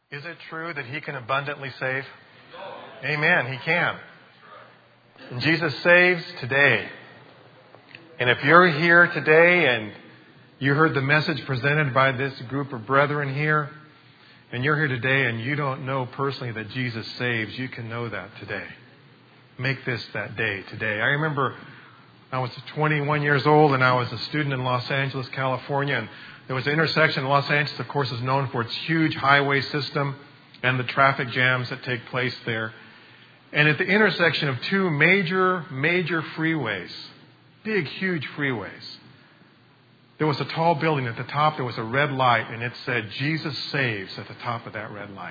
Is it true that He can abundantly save? Amen. He can. And Jesus saves today. And if you're here today and you heard the message presented by this group of brethren here, and you're here today and you don't know personally that Jesus saves, you can know that today. Make this that day today. I remember I was 21 years old and I was a student in Los Angeles, California, and there was an intersection. Los Angeles, of course, is known for its huge highway system and the traffic jams that take place there. And at the intersection of two major freeways, big, huge freeways, there was a tall building. At the top, there was a red light, and it said, "Jesus saves," at the top of that red light.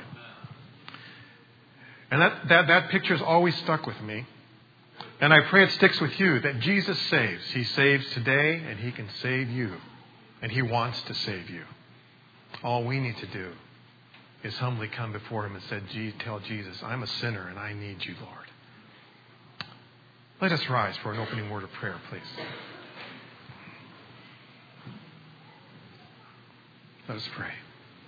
And that picture's always stuck with me. And I pray it sticks with you, that Jesus saves. He saves today, and He can save you. And He wants to save you. All we need to do is humbly come before Him and tell Jesus, "I'm a sinner and I need you, Lord." Let us rise for an opening word of prayer, please. Let us pray.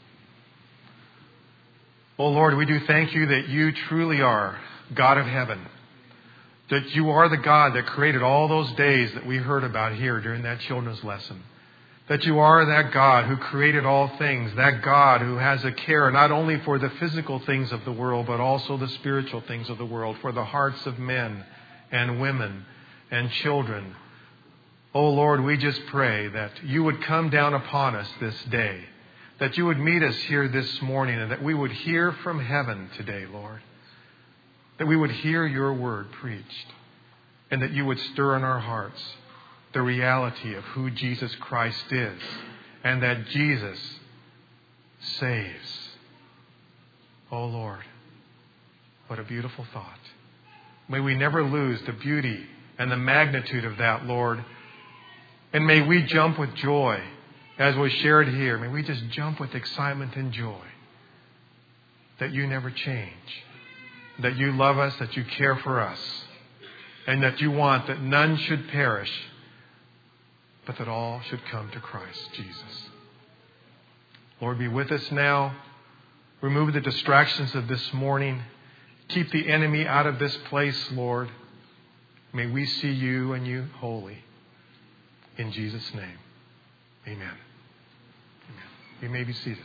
Oh Lord, we do thank You that You truly are God of heaven. That You are the God that created all those days that we heard about here during that children's lesson. That You are that God who created all things, that God who has a care not only for the physical things of the world, but also the spiritual things of the world, for the hearts of men and women and children. Oh Lord, we just pray that You would come down upon us this day, that You would meet us here this morning, and that we would hear from heaven today, Lord. That we would hear Your word preached, and that You would stir in our hearts the reality of who Jesus Christ is, and that Jesus saves. Oh Lord, what a beautiful thought. May we never lose the beauty and the magnitude of that, Lord. And may we jump with joy as was shared here. May we just jump with excitement and joy that You never change, that You love us, that You care for us, and that You want that none should perish, but that all should come to Christ Jesus. Lord, be with us now. Remove the distractions of this morning. Keep the enemy out of this place, Lord. May we see You and You holy. In Jesus' name, amen. Amen. You may be seated.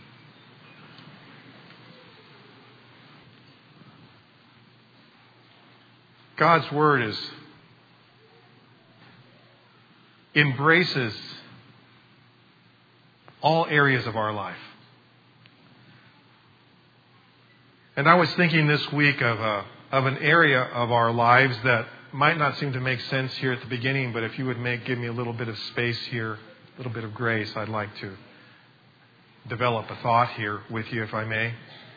God's Word embraces all areas of our life. And I was thinking this week of an area of our lives that might not seem to make sense here at the beginning, but if you would give me a little bit of space here, a little bit of grace, I'd like to develop a thought here with you, if I may.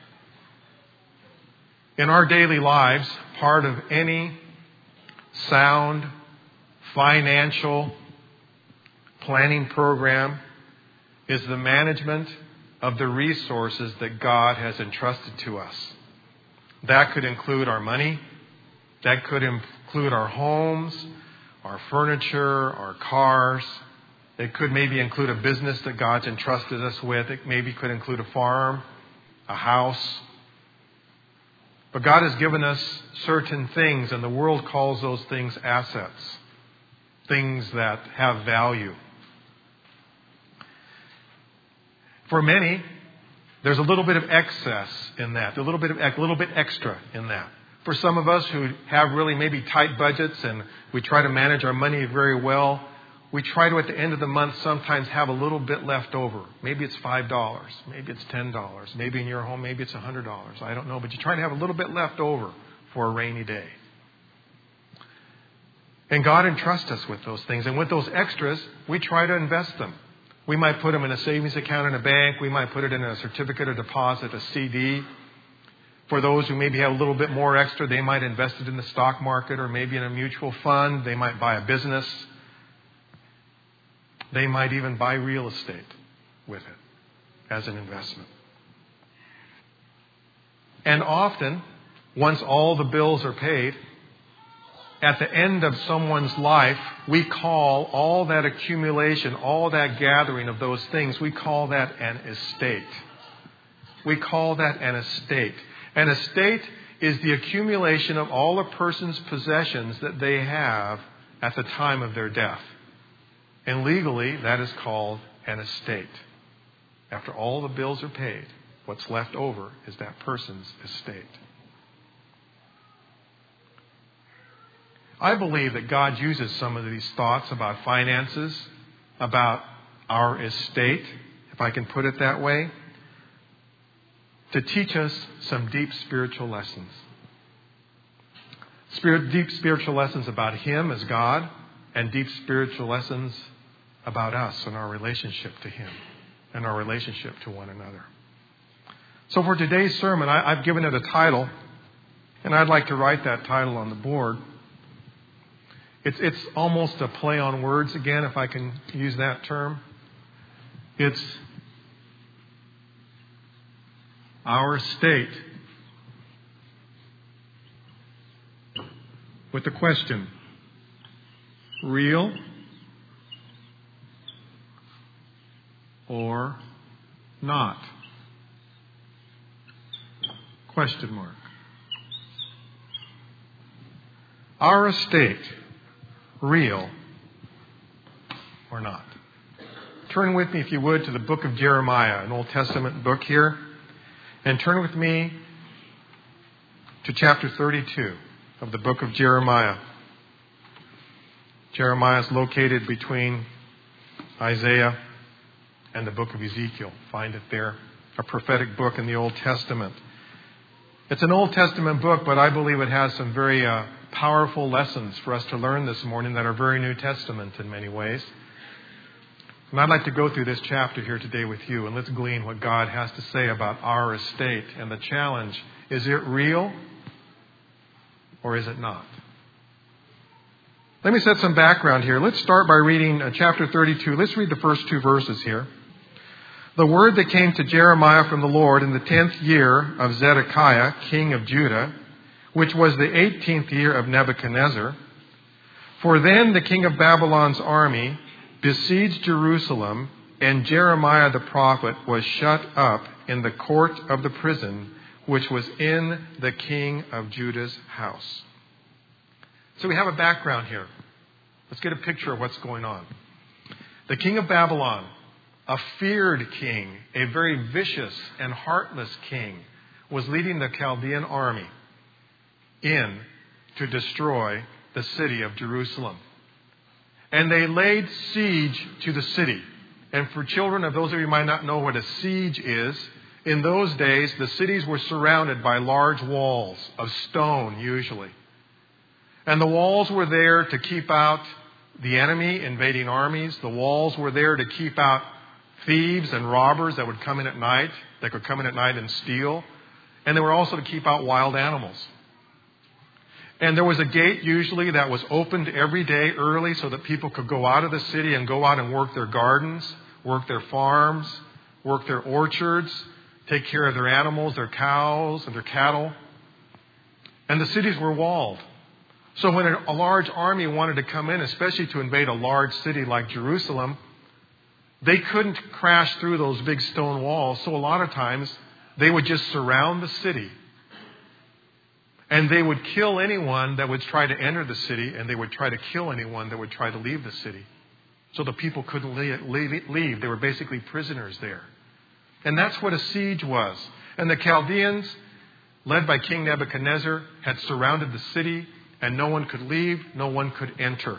In our daily lives, part of any sound financial planning program is the management of the resources that God has entrusted to us. That could include our money. That could include our homes, our furniture, our cars. It could maybe include a business that God's entrusted us with. It maybe could include a farm, a house. But God has given us certain things, and the world calls those things assets, things that have value. For many, there's a little bit of excess in that, a little bit extra in that. For some of us who have really maybe tight budgets and we try to manage our money very well, we try to, at the end of the month, sometimes have a little bit left over. Maybe it's $5, maybe it's $10, maybe in your home, maybe it's $100. I don't know, but you try to have a little bit left over for a rainy day. And God entrusts us with those things. And with those extras, we try to invest them. We might put them in a savings account in a bank. We might put it in a certificate of deposit, a CD. For those who maybe have a little bit more extra, they might invest it in the stock market or maybe in a mutual fund. They might buy a business. They might even buy real estate with it as an investment. And often, once all the bills are paid, at the end of someone's life, we call all that accumulation, all that gathering of those things, we call that an estate. we call that an estate. An estate is the accumulation of all a person's possessions that they have at the time of their death. And legally, that is called an estate. After all the bills are paid, what's left over is that person's estate. I believe that God uses some of these thoughts about finances, about our estate, if I can put it that way, to teach us some deep spiritual lessons. Deep spiritual lessons about Him as God, and deep spiritual lessons about us and our relationship to Him and our relationship to one another. So for today's sermon, I've given it a title, and I'd like to write that title on the board. It's almost a play on words again, if I can use that term. It's our estate, with the question, real or not? Question mark. Our estate, real or not? Turn with me, if you would, to the book of Jeremiah, an Old Testament book here. And turn with me to chapter 32 of the book of Jeremiah. Jeremiah is located between Isaiah and the book of Ezekiel. Find it there. A prophetic book in the Old Testament. It's an Old Testament book, but I believe it has some very powerful lessons for us to learn this morning that are very New Testament in many ways. And I'd like to go through this chapter here today with you, and let's glean what God has to say about our estate. And the challenge, is it real or is it not? Let me set some background here. Let's start by reading chapter 32. Let's read the first two verses here. The word that came to Jeremiah from the Lord in the 10th year of Zedekiah, king of Judah, which was the 18th year of Nebuchadnezzar. For then the king of Babylon's army besieged Jerusalem, and Jeremiah the prophet was shut up in the court of the prison, which was in the king of Judah's house. So we have a background here. Let's get a picture of what's going on. The king of Babylon, a feared king, a very vicious and heartless king, was leading the Chaldean army in to destroy the city of Jerusalem. And they laid siege to the city. And for children of those of you who might not know what a siege is, in those days the cities were surrounded by large walls of stone usually. And the walls were there to keep out the enemy invading armies. The walls were there to keep out thieves and robbers that would come in at night, that could come in at night and steal. And they were also to keep out wild animals. And there was a gate usually that was opened every day early so that people could go out of the city and go out and work their gardens, work their farms, work their orchards, take care of their animals, their cows and their cattle. And the cities were walled. So when a large army wanted to come in, especially to invade a large city like Jerusalem, they couldn't crash through those big stone walls. So a lot of times they would just surround the city. And they would kill anyone that would try to enter the city, and they would try to kill anyone that would try to leave the city. So the people couldn't leave. They were basically prisoners there. And that's what a siege was. And the Chaldeans, led by King Nebuchadnezzar, had surrounded the city, and no one could leave, no one could enter.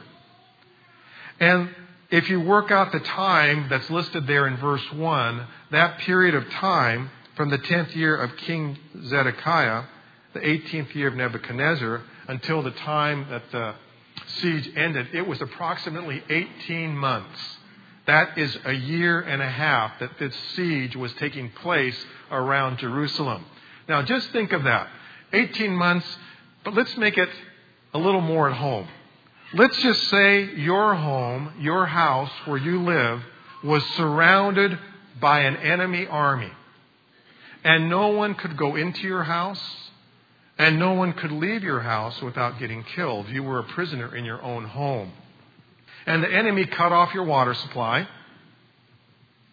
And if you work out the time that's listed there in verse 1, that period of time from the 10th year of King Zedekiah, the 18th year of Nebuchadnezzar, until the time that the siege ended, it was approximately 18 months. That is a year and a half that this siege was taking place around Jerusalem. Now just think of that. 18 months, but let's make it a little more at home. Let's just say your home, your house where you live, was surrounded by an enemy army. And no one could go into your house, and no one could leave your house without getting killed. You were a prisoner in your own home. And the enemy cut off your water supply.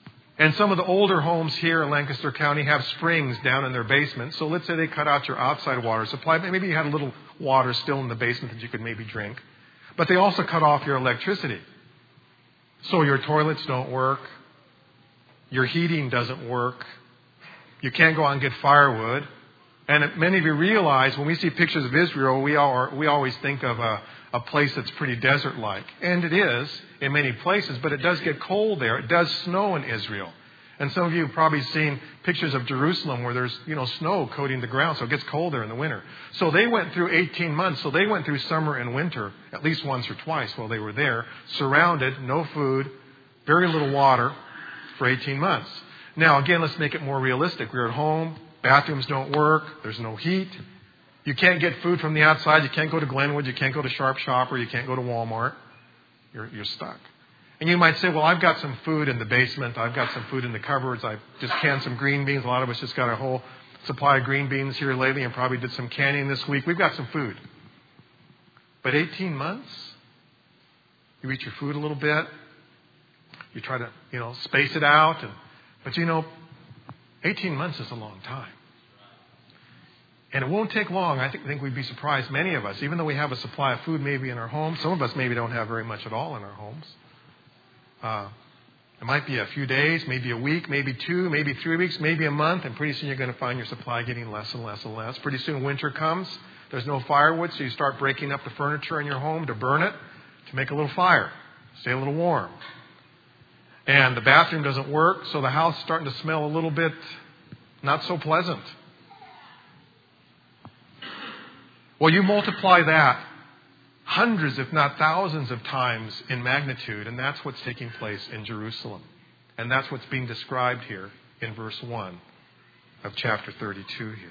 And some of the older homes here in Lancaster County have springs down in their basement. So let's say they cut out your outside water supply. Maybe you had a little water still in the basement that you could maybe drink. But they also cut off your electricity. So your toilets don't work. Your heating doesn't work. You can't go out and get firewood. And many of you realize when we see pictures of Israel, we always think of a place that's pretty desert-like. And it is in many places, but it does get cold there. It does snow in Israel. And some of you have probably seen pictures of Jerusalem where there's, snow coating the ground, so it gets cold there in the winter. So they went through 18 months. So they went through summer and winter at least once or twice while they were there, surrounded, no food, very little water for 18 months. Now, again, let's make it more realistic. We're at home. Bathrooms don't work. There's no heat. You can't get food from the outside. You can't go to Glenwood. You can't go to Sharp Shopper. You can't go to Walmart. You're stuck. And you might say, well, I've got some food in the basement. I've got some food in the cupboards. I've just canned some green beans. A lot of us just got a whole supply of green beans here lately and probably did some canning this week. We've got some food. But 18 months, you eat your food a little bit. You try to, space it out. But 18 months is a long time. And it won't take long. I think we'd be surprised, many of us, even though we have a supply of food maybe in our homes. Some of us maybe don't have very much at all in our homes. It might be a few days, maybe a week, maybe 2, maybe 3 weeks, maybe a month. And pretty soon you're going to find your supply getting less and less and less. Pretty soon winter comes. There's no firewood, so you start breaking up the furniture in your home to burn it, to make a little fire, stay a little warm. And the bathroom doesn't work, so the house is starting to smell a little bit not so pleasant. Well, you multiply that hundreds, if not thousands of times in magnitude, and that's what's taking place in Jerusalem. And that's what's being described here in verse 1 of chapter 32 here.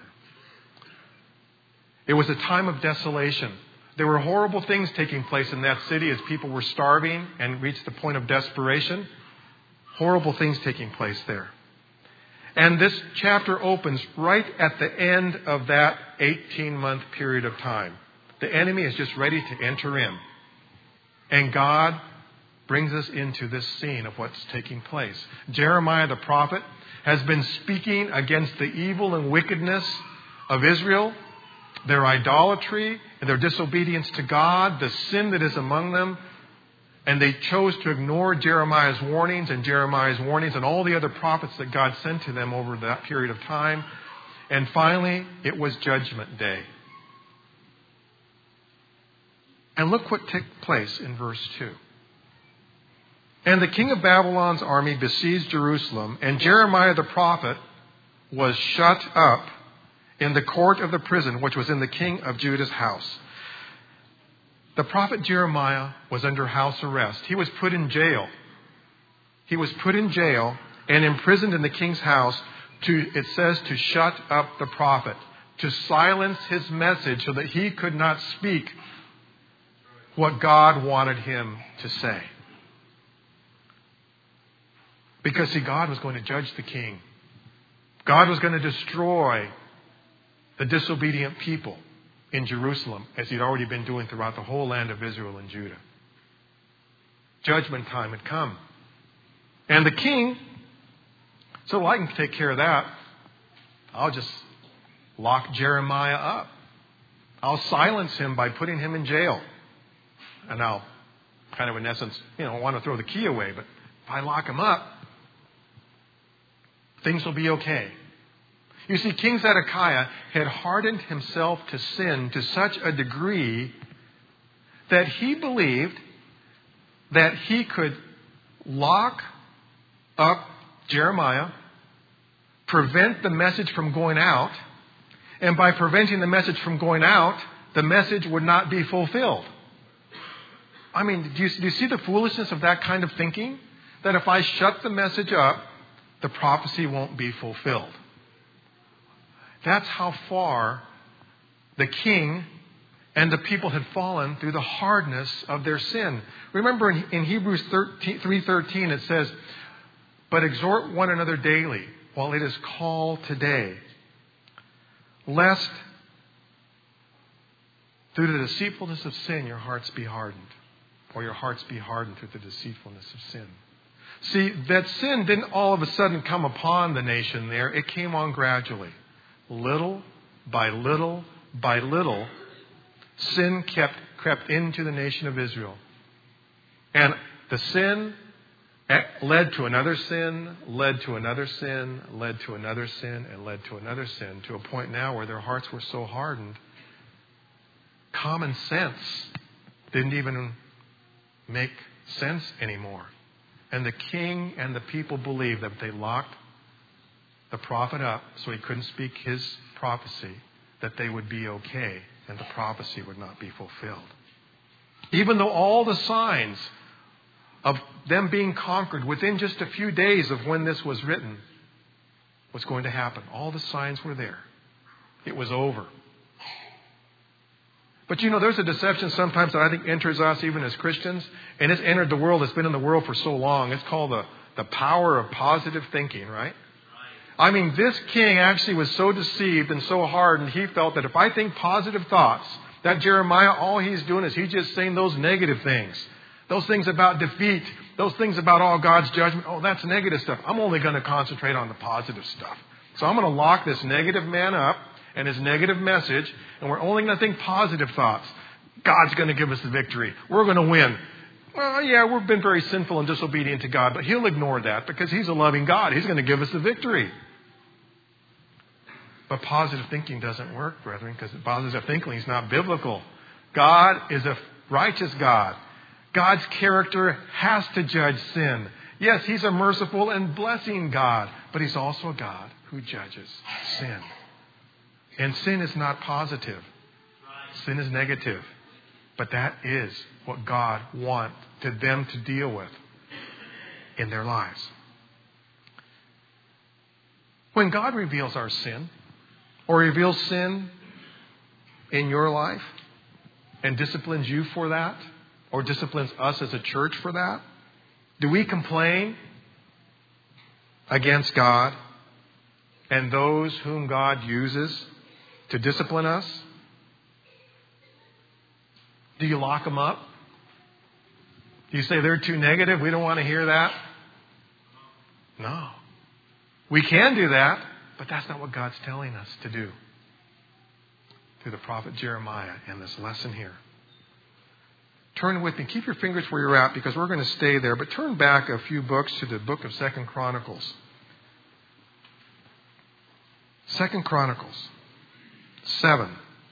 It was a time of desolation. There were horrible things taking place in that city as people were starving and reached the point of desperation. Horrible things taking place there. And this chapter opens right at the end of that 18-month period of time. The enemy is just ready to enter in. And God brings us into this scene of what's taking place. Jeremiah the prophet has been speaking against the evil and wickedness of Israel, their idolatry and their disobedience to God, the sin that is among them. And they chose to ignore Jeremiah's warnings and all the other prophets that God sent to them over that period of time. And finally, it was Judgment Day. And look what took place in verse 2. And the king of Babylon's army besieged Jerusalem, and Jeremiah the prophet was shut up in the court of the prison, which was in the king of Judah's house. The prophet Jeremiah was under house arrest. He was put in jail. He was put in jail and imprisoned in the king's house it says, to shut up the prophet, to silence his message so that he could not speak what God wanted him to say. Because, see, God was going to judge the king. God was going to destroy the disobedient people in Jerusalem, as he'd already been doing throughout the whole land of Israel and Judah. Judgment time had come. And the king said, well, I can take care of that. I'll just lock Jeremiah up. I'll silence him by putting him in jail. And I'll kind of, in essence, want to throw the key away. But if I lock him up, things will be okay. You see, King Zedekiah had hardened himself to sin to such a degree that he believed that he could lock up Jeremiah, prevent the message from going out, and by preventing the message from going out, the message would not be fulfilled. I mean, do you see the foolishness of that kind of thinking? That if I shut the message up, the prophecy won't be fulfilled. That's how far the king and the people had fallen through the hardness of their sin. Remember in Hebrews 3:13 it says, but exhort one another daily while it is called today, lest through the deceitfulness of sin your hearts be hardened, or your hearts be hardened through the deceitfulness of sin. See, that sin didn't all of a sudden come upon the nation there. It came on gradually. Little by little by little, sin crept into the nation of Israel. And the sin led to another sin, led to another sin, led to another sin, and led to another sin, to a point now where their hearts were so hardened, common sense didn't even make sense anymore. And the king and the people believed that if they locked the prophet up so he couldn't speak his prophecy, that they would be okay and the prophecy would not be fulfilled. Even though all the signs of them being conquered within just a few days of when this was written was going to happen. All the signs were there. It was over. But there's a deception sometimes that I think enters us even as Christians, and it's entered the world. It's been in the world for so long. It's called the power of positive thinking, right? I mean, this king actually was so deceived and so hardened, he felt that if I think positive thoughts, that Jeremiah, all he's doing is he's just saying those negative things. Those things about defeat, those things about all God's judgment, that's negative stuff. I'm only going to concentrate on the positive stuff. So I'm going to lock this negative man up and his negative message, and we're only going to think positive thoughts. God's going to give us the victory. We're going to win. Well, yeah, we've been very sinful and disobedient to God, but He'll ignore that because He's a loving God. He's going to give us the victory. But positive thinking doesn't work, brethren, because positive thinking is not biblical. God is a righteous God. God's character has to judge sin. Yes, He's a merciful and blessing God, but He's also a God who judges sin. And sin is not positive. Sin is negative. But that is what God wanted them to deal with in their lives. When God reveals our sin, or reveals sin in your life, and disciplines you for that, or disciplines us as a church for that, do we complain against God and those whom God uses to discipline us? Do you lock them up? Do you say they're too negative? We don't want to hear that? No. We can do that, but that's not what God's telling us to do through the prophet Jeremiah in this lesson here. Turn with me. Keep your fingers where you're at because we're going to stay there. But turn back a few books to the book of 2 Chronicles. 2 Chronicles 7.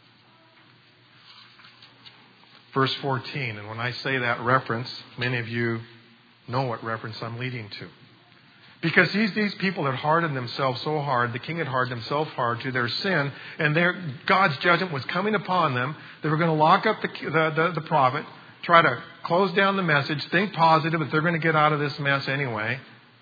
Verse 14. And when I say that reference, many of you know what reference I'm leading to. Because these people had hardened themselves so hard, the king had hardened himself hard to their sin, and God's judgment was coming upon them. They were going to lock up the prophet, try to close down the message, think positive that they're going to get out of this mess anyway.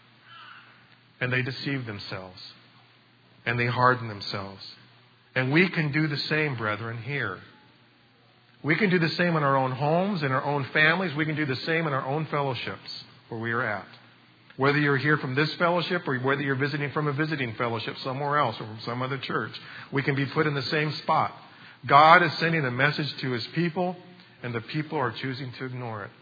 And they deceived themselves. And they hardened themselves. And we can do the same, brethren, here. We can do the same in our own homes, in our own families. We can do the same in our own fellowships where we are at. Whether you're here from this fellowship or whether you're visiting from a visiting fellowship somewhere else or from some other church, we can be put in the same spot. God is sending a message to His people, and the people are choosing to ignore it.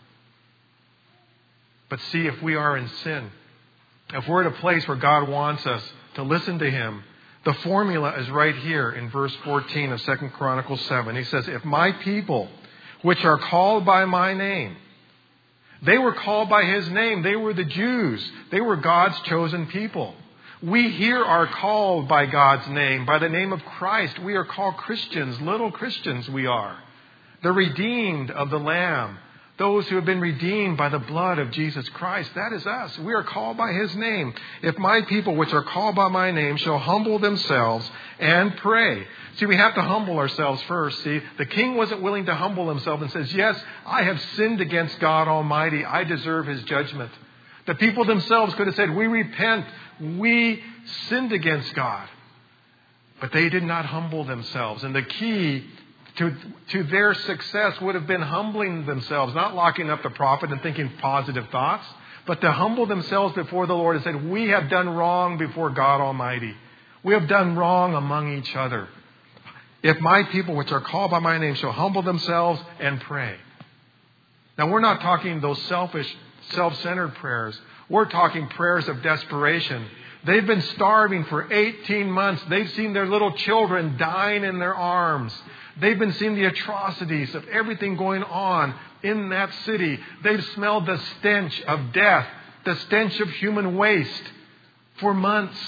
But see, if we are in sin, if we're at a place where God wants us to listen to Him, the formula is right here in verse 14 of 2 Chronicles 7. He says, if my people, which are called by my name, they were called by His name. They were the Jews. They were God's chosen people. We here are called by God's name, by the name of Christ. We are called Christians, little Christians we are. The redeemed of the Lamb. Those who have been redeemed by the blood of Jesus Christ. That is us. We are called by His name. If my people, which are called by my name, shall humble themselves and pray. See, we have to humble ourselves first. See, the king wasn't willing to humble himself and says, yes, I have sinned against God Almighty. I deserve His judgment. The people themselves could have said, we repent. We sinned against God. But they did not humble themselves. And the key to their success would have been humbling themselves, not locking up the prophet and thinking positive thoughts, but to humble themselves before the Lord and say, we have done wrong before God Almighty. We have done wrong among each other. If my people, which are called by my name, shall humble themselves and pray. Now, we're not talking those selfish, self-centered prayers. We're talking prayers of desperation. They've been starving for 18 months. They've seen their little children dying in their arms. They've been seeing the atrocities of everything going on in that city. They've smelled the stench of death, the stench of human waste for months.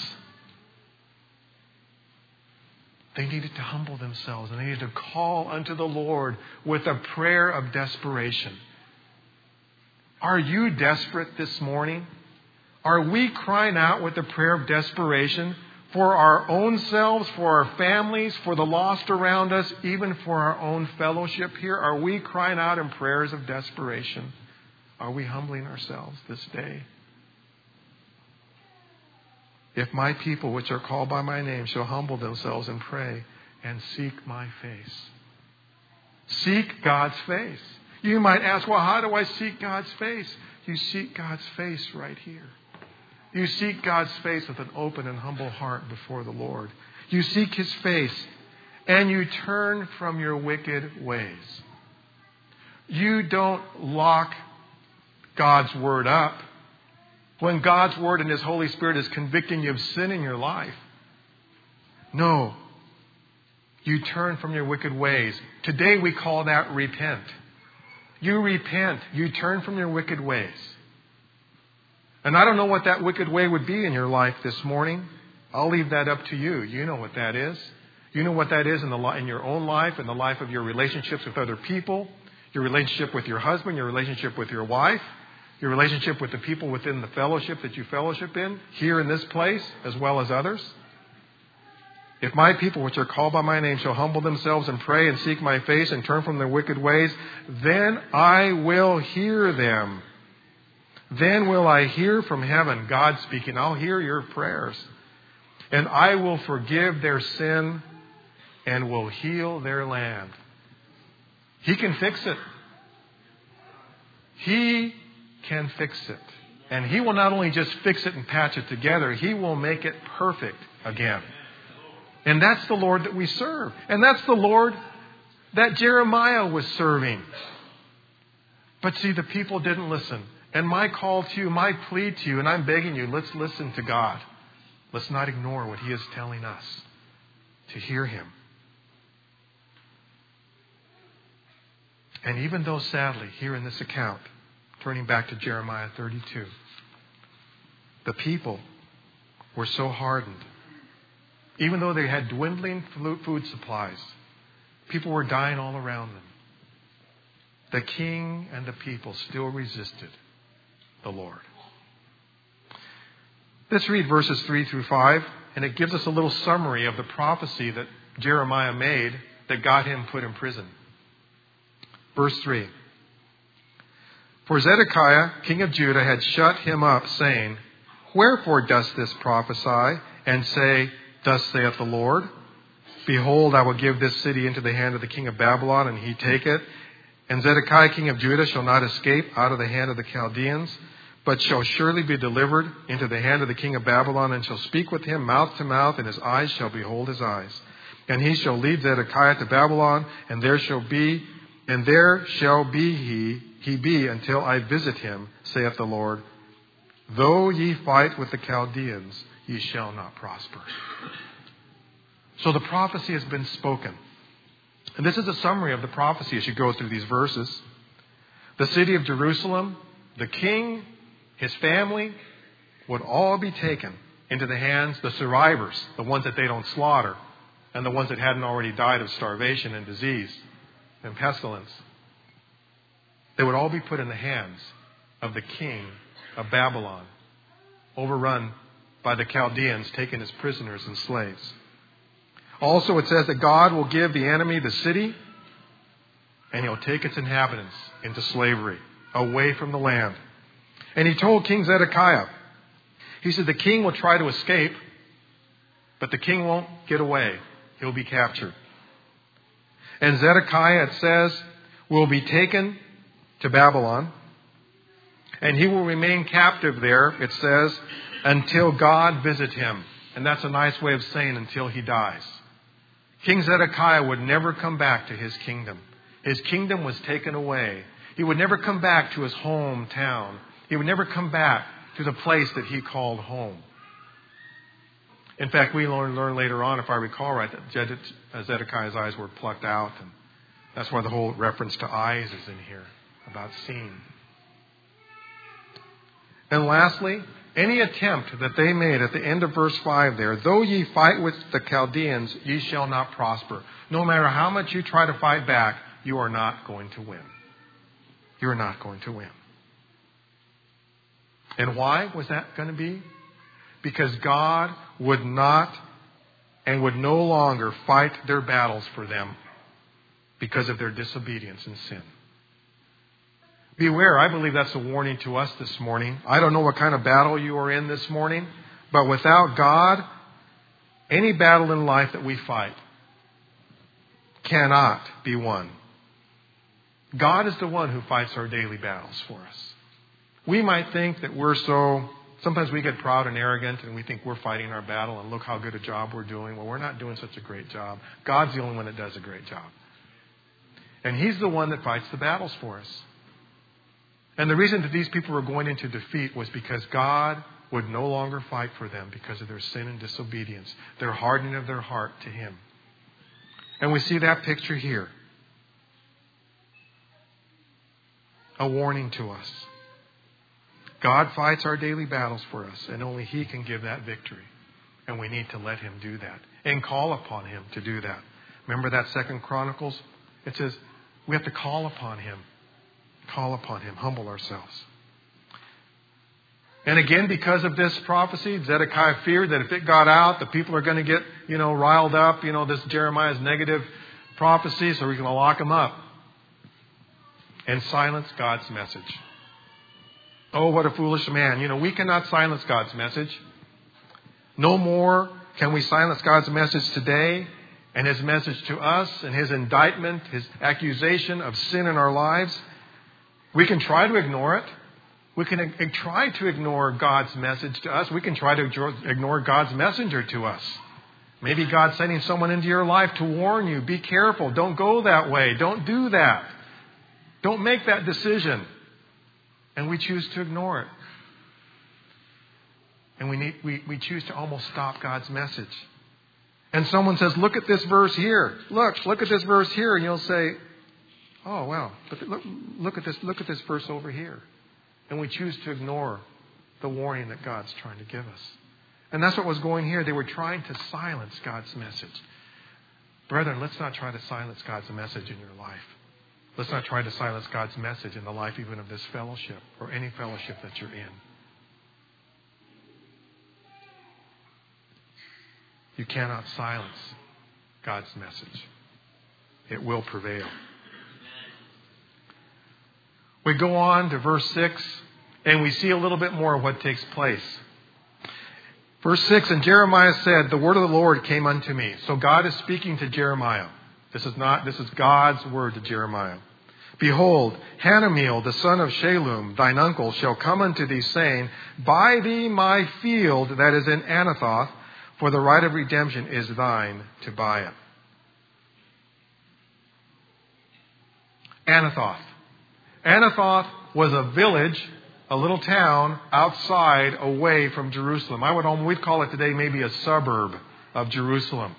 They needed to humble themselves and they needed to call unto the Lord with a prayer of desperation. Are you desperate this morning? Are we crying out with a prayer of desperation for our own selves, for our families, for the lost around us, even for our own fellowship here? Are we crying out in prayers of desperation? Are we humbling ourselves this day? If my people, which are called by my name, shall humble themselves and pray and seek my face. Seek God's face. You might ask, well, how do I seek God's face? You seek God's face right here. You seek God's face with an open and humble heart before the Lord. You seek His face and you turn from your wicked ways. You don't lock God's Word up. When God's Word and His Holy Spirit is convicting you of sin in your life. No. You turn from your wicked ways. Today we call that repent. You repent. You turn from your wicked ways. And I don't know what that wicked way would be in your life this morning. I'll leave that up to you. You know what that is. You know what that is in your own life, in the life of your relationships with other people, your relationship with your husband, your relationship with your wife, your relationship with the people within the fellowship that you fellowship in, here in this place, as well as others. If my people, which are called by my name, shall humble themselves and pray and seek my face and turn from their wicked ways, then I will hear them. Then will I hear from heaven, God speaking. I'll hear your prayers. And I will forgive their sin and will heal their land. He can fix it. He can fix it. And He will not only just fix it and patch it together, He will make it perfect again. And that's the Lord that we serve. And that's the Lord that Jeremiah was serving. But see, the people didn't listen. And my call to you, my plea to you, and I'm begging you, let's listen to God. Let's not ignore what He is telling us. To hear Him. And even though sadly, here in this account, turning back to Jeremiah 32, the people were so hardened. Even though they had dwindling food supplies, people were dying all around them. The king and the people still resisted the Lord. Let's read verses 3 through 5, and it gives us a little summary of the prophecy that Jeremiah made that got him put in prison. Verse 3. For Zedekiah, king of Judah, had shut him up, saying, Wherefore dost this prophesy, and say, Thus saith the Lord, Behold, I will give this city into the hand of the king of Babylon, and he take it. And Zedekiah, king of Judah, shall not escape out of the hand of the Chaldeans, but shall surely be delivered into the hand of the king of Babylon, and shall speak with him mouth to mouth, and his eyes shall behold his eyes. And he shall lead Zedekiah to Babylon, and there shall be he be until I visit him, saith the Lord. Though ye fight with the Chaldeans, ye shall not prosper. So the prophecy has been spoken. And this is a summary of the prophecy as you go through these verses. The city of Jerusalem, the king, his family, would all be taken into the hands, the survivors, the ones that they don't slaughter, and the ones that hadn't already died of starvation and disease and pestilence. They would all be put in the hands of the king of Babylon, overrun by the Chaldeans, taken as prisoners and slaves. Also, it says that God will give the enemy the city, and He'll take its inhabitants into slavery, away from the land. And He told King Zedekiah, He said the king will try to escape, but the king won't get away. He'll be captured. And Zedekiah, it says, will be taken to Babylon, and he will remain captive there, it says, until God visit him. And that's a nice way of saying until he dies. King Zedekiah would never come back to his kingdom. His kingdom was taken away. He would never come back to his hometown. He would never come back to the place that he called home. In fact, we learn later on, if I recall right, that Zedekiah's eyes were plucked out. And that's why the whole reference to eyes is in here, about seeing. And lastly, any attempt that they made at the end of verse 5 there, though ye fight with the Chaldeans, ye shall not prosper. No matter how much you try to fight back, you are not going to win. You are not going to win. And why was that going to be? Because God would not and would no longer fight their battles for them because of their disobedience and sin. Beware, I believe that's a warning to us this morning. I don't know what kind of battle you are in this morning, but without God, any battle in life that we fight cannot be won. God is the one who fights our daily battles for us. We might think that sometimes we get proud and arrogant and we think we're fighting our battle and look how good a job we're doing. Well, we're not doing such a great job. God's the only one that does a great job. And He's the one that fights the battles for us. And the reason that these people were going into defeat was because God would no longer fight for them because of their sin and disobedience, their hardening of their heart to Him. And we see that picture here. A warning to us. God fights our daily battles for us, and only He can give that victory. And we need to let Him do that and call upon Him to do that. Remember that 2 Chronicles? It says we have to call upon Him. Call upon Him. Humble ourselves. And again, because of this prophecy, Zedekiah feared that if it got out, the people are going to get, riled up. This Jeremiah's negative prophecy, so we're going to lock him up and silence God's message. Oh, what a foolish man. We cannot silence God's message. No more can we silence God's message today and His message to us and His indictment, His accusation of sin in our lives. We can try to ignore it. We can try to ignore God's message to us. We can try to ignore God's messenger to us. Maybe God's sending someone into your life to warn you. Be careful. Don't go that way. Don't do that. Don't make that decision. And we choose to ignore it. And we choose to almost stop God's message. And someone says, look at this verse here. Look at this verse here. And you'll say, oh, wow. But look at this verse over here. And we choose to ignore the warning that God's trying to give us. And that's what was going here. They were trying to silence God's message. Brethren, let's not try to silence God's message in your life. Let's not try to silence God's message in the life even of this fellowship or any fellowship that you're in. You cannot silence God's message. It will prevail. We go on to verse 6, and we see a little bit more of what takes place. Verse 6, and Jeremiah said, the word of the Lord came unto me. So God is speaking to Jeremiah. This is God's word to Jeremiah. Behold, Hanameel, the son of Shallum, thine uncle, shall come unto thee, saying, buy thee my field that is in Anathoth, for the right of redemption is thine to buy it. Anathoth. Anathoth was a village, a little town outside, away from Jerusalem. We'd call it today maybe a suburb of Jerusalem.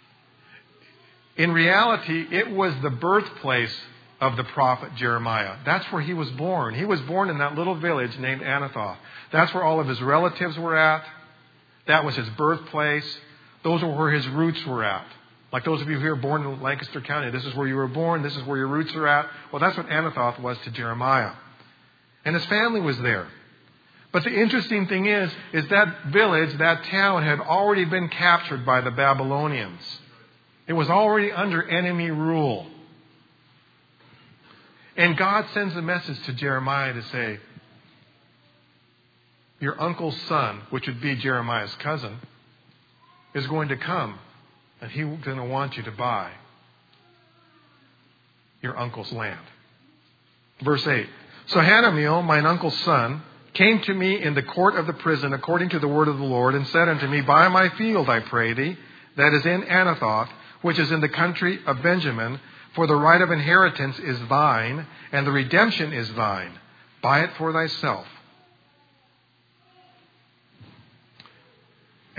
In reality, it was the birthplace of the prophet Jeremiah. That's where he was born. He was born in that little village named Anathoth. That's where all of his relatives were at. That was his birthplace. Those were where his roots were at. Like those of you who are born in Lancaster County, this is where you were born, this is where your roots are at. Well, that's what Anathoth was to Jeremiah. And his family was there. But the interesting thing is that village, that town, had already been captured by the Babylonians. It was already under enemy rule. And God sends a message to Jeremiah to say, your uncle's son, which would be Jeremiah's cousin, is going to come, and he's going to want you to buy your uncle's land. Verse 8. So Hanameel, mine uncle's son, came to me in the court of the prison according to the word of the Lord, and said unto me, buy my field, I pray thee, that is in Anathoth, which is in the country of Benjamin, for the right of inheritance is thine, and the redemption is thine. Buy it for thyself.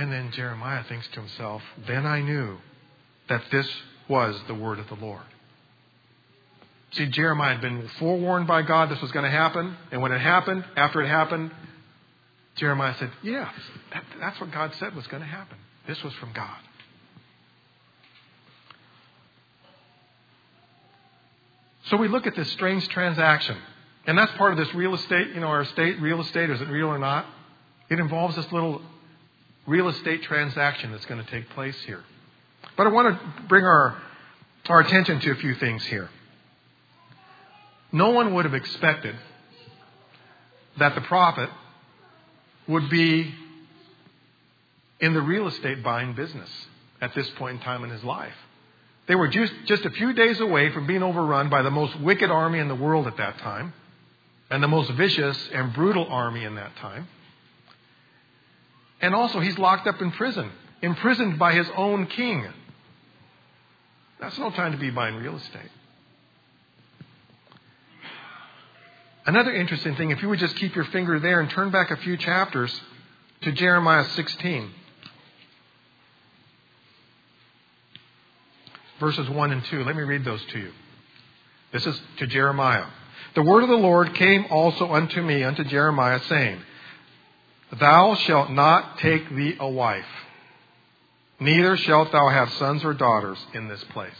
And then Jeremiah thinks to himself, then I knew that this was the word of the Lord. See, Jeremiah had been forewarned by God this was going to happen. And when it happened, after it happened, Jeremiah said, yes, that's what God said was going to happen. This was from God. So we look at this strange transaction. And that's part of this real estate, our estate, real estate, is it real or not? It involves this little real estate transaction that's going to take place here. But I want to bring our attention to a few things here. No one would have expected that the prophet would be in the real estate buying business at this point in time in his life. They were just a few days away from being overrun by the most wicked army in the world at that time, and the most vicious and brutal army in that time. And also, he's locked up in prison, imprisoned by his own king. That's no time to be buying real estate. Another interesting thing, if you would just keep your finger there and turn back a few chapters to Jeremiah 16. Verses 1 and 2. Let me read those to you. This is to Jeremiah. The word of the Lord came also unto me, unto Jeremiah, saying, Thou shalt not take thee a wife, neither shalt thou have sons or daughters in this place.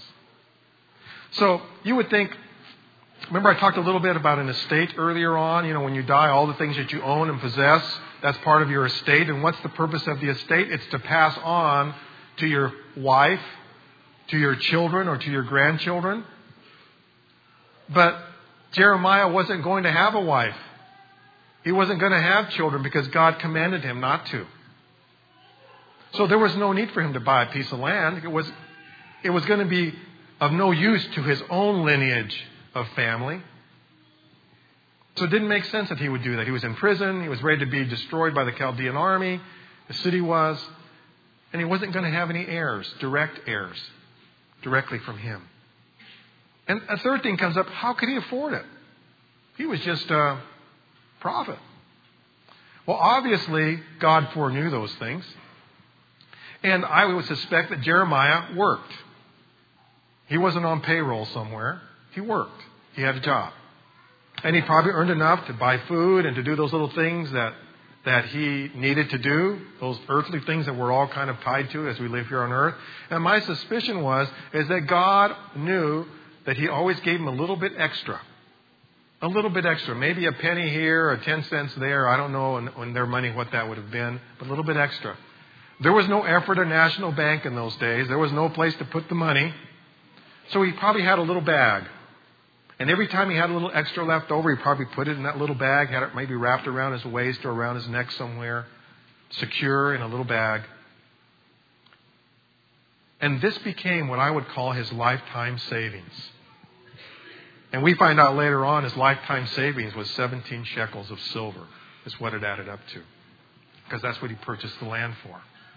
So you would think, remember I talked a little bit about an estate earlier on. When you die, all the things that you own and possess, that's part of your estate. And what's the purpose of the estate? It's to pass on to your wife, to your children, or to your grandchildren. But Jeremiah wasn't going to have a wife. He wasn't going to have children because God commanded him not to. So there was no need for him to buy a piece of land. It was going to be of no use to his own lineage of family. So it didn't make sense that he would do that. He was in prison. He was ready to be destroyed by the Chaldean army. The city was. And he wasn't going to have any heirs, direct heirs, directly from him. And a third thing comes up. How could he afford it? He was just a prophet. Well, obviously, God foreknew those things. And I would suspect that Jeremiah worked. He wasn't on payroll somewhere. He worked. He had a job. And he probably earned enough to buy food and to do those little things that he needed to do, those earthly things that we're all kind of tied to as we live here on earth. And my suspicion is that God knew that he always gave him a little bit extra. A little bit extra. Maybe a penny here or 10 cents there. I don't know in their money what that would have been. But a little bit extra. There was no effort or national bank in those days. There was no place to put the money. So he probably had a little bag. And every time he had a little extra left over, he probably put it in that little bag, had it maybe wrapped around his waist or around his neck somewhere, secure in a little bag. And this became what I would call his lifetime savings. And we find out later on his lifetime savings was 17 shekels of silver, is what it added up to. Because that's what he purchased the land for.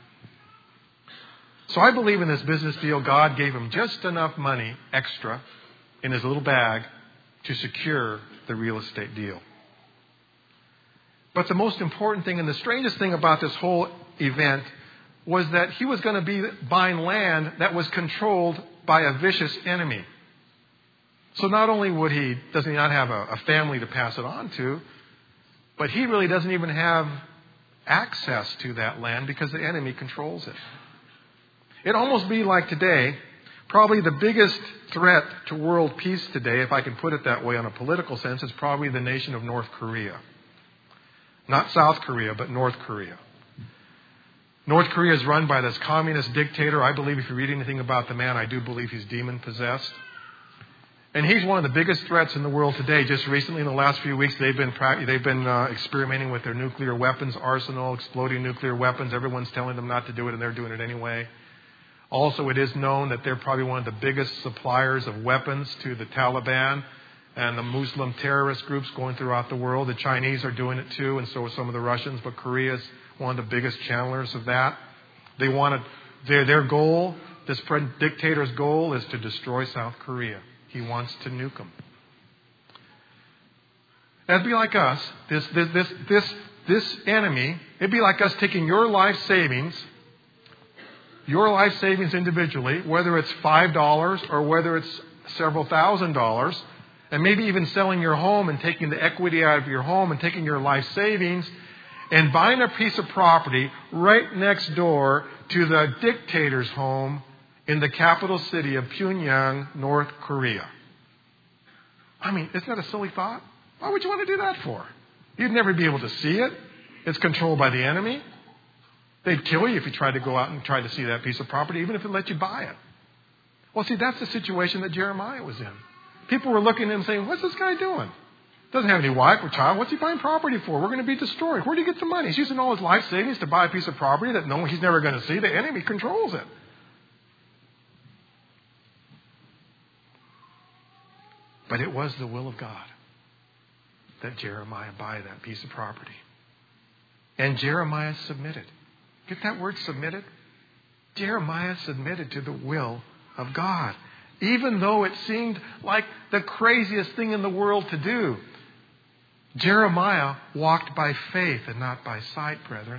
So I believe in this business deal, God gave him just enough money extra in his little bag to secure the real estate deal. But the most important thing and the strangest thing about this whole event was that he was going to be buying land that was controlled by a vicious enemy. So not only does he not have a family to pass it on to, but he really doesn't even have access to that land because the enemy controls it. It'd almost be like today, probably the biggest threat to world peace today, if I can put it that way on a political sense, is probably the nation of North Korea. Not South Korea, but North Korea. North Korea is run by this communist dictator. I believe if you read anything about the man, I do believe he's demon-possessed. And he's one of the biggest threats in the world today. Just recently, in the last few weeks, they've been experimenting with their nuclear weapons arsenal, exploding nuclear weapons. Everyone's telling them not to do it, and they're doing it anyway. Also, it is known that they're probably one of the biggest suppliers of weapons to the Taliban and the Muslim terrorist groups going throughout the world. The Chinese are doing it too, and so are some of the Russians. But Korea is one of the biggest channelers of that. They wanted their goal. This dictator's goal is to destroy South Korea. He wants to nuke them. That'd be like us. This enemy. It'd be like us taking your life savings your life savings individually, whether it's $5 or whether it's several $1,000s, and maybe even selling your home and taking the equity out of your home and taking your life savings and buying a piece of property right next door to the dictator's home in the capital city of Pyongyang, North Korea. I mean, isn't that a silly thought? Why would you want to do that for? You'd never be able to see it. It's controlled by the enemy. They'd kill you if you tried to go out and try to see that piece of property, even if it let you buy it. Well, see, that's the situation that Jeremiah was in. People were looking at him saying, what's this guy doing? Doesn't have any wife or child. What's he buying property for? We're going to be destroyed. Where do you get the money? He's using all his life savings to buy a piece of property that he's never going to see. The enemy controls it. But it was the will of God that Jeremiah buy that piece of property. And Jeremiah submitted. Get that word, submitted? Jeremiah submitted to the will of God, even though it seemed like the craziest thing in the world to do. Jeremiah walked by faith and not by sight, brethren.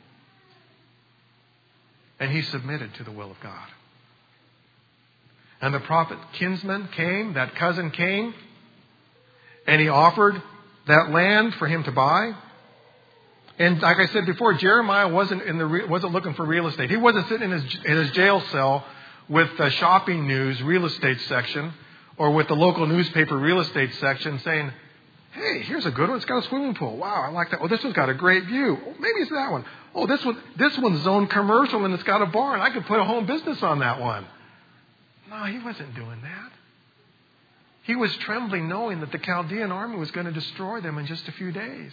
And he submitted to the will of God. And the prophet kinsman came, that cousin came, and he offered that land for him to buy. And like I said before, Jeremiah wasn't looking for real estate. He wasn't sitting in his jail cell with the shopping news real estate section or with the local newspaper real estate section saying, hey, here's a good one. It's got a swimming pool. Wow, I like that. Oh, this one's got a great view. Oh, maybe it's that one. Oh, this one's zoned commercial and it's got a barn. I could put a home business on that one. No, he wasn't doing that. He was trembling knowing that the Chaldean army was going to destroy them in just a few days.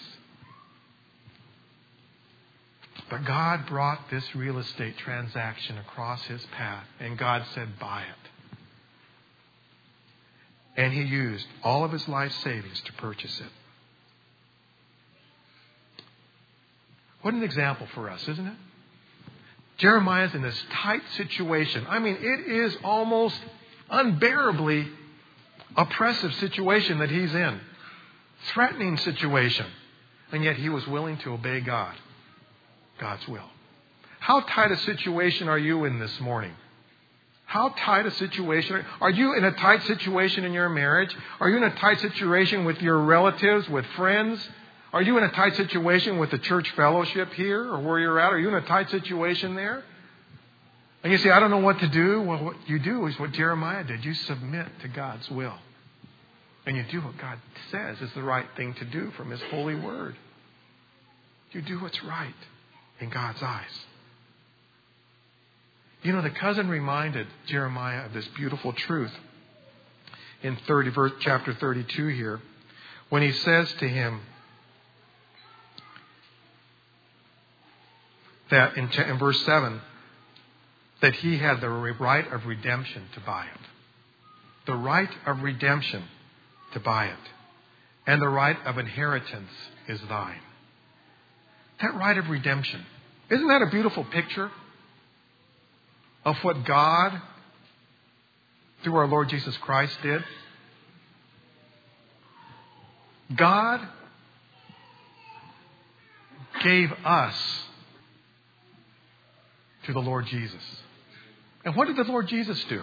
But God brought this real estate transaction across his path, and God said, buy it. And he used all of his life savings to purchase it. What an example for us, isn't it? Jeremiah's in this tight situation. I mean, it is almost unbearably oppressive situation that he's in. Threatening situation. And yet he was willing to obey God. God's will. How tight a situation are you in this morning? How tight a situation? Are you in a tight situation in your marriage? Are you in a tight situation with your relatives, with friends? Are you in a tight situation with the church fellowship here or where you're at? Are you in a tight situation there? And you say, I don't know what to do. Well, what you do is what Jeremiah did. You submit to God's will. And you do what God says is the right thing to do from His holy word. You do what's right in God's eyes. You know, the cousin reminded Jeremiah of this beautiful truth in chapter 32 here, when he says to him that in verse 7, that he had the right of redemption to buy it. The right of redemption to buy it. And the right of inheritance is thine. That right of redemption. Isn't that a beautiful picture of what God, through our Lord Jesus Christ, did? God gave us to the Lord Jesus. And what did the Lord Jesus do?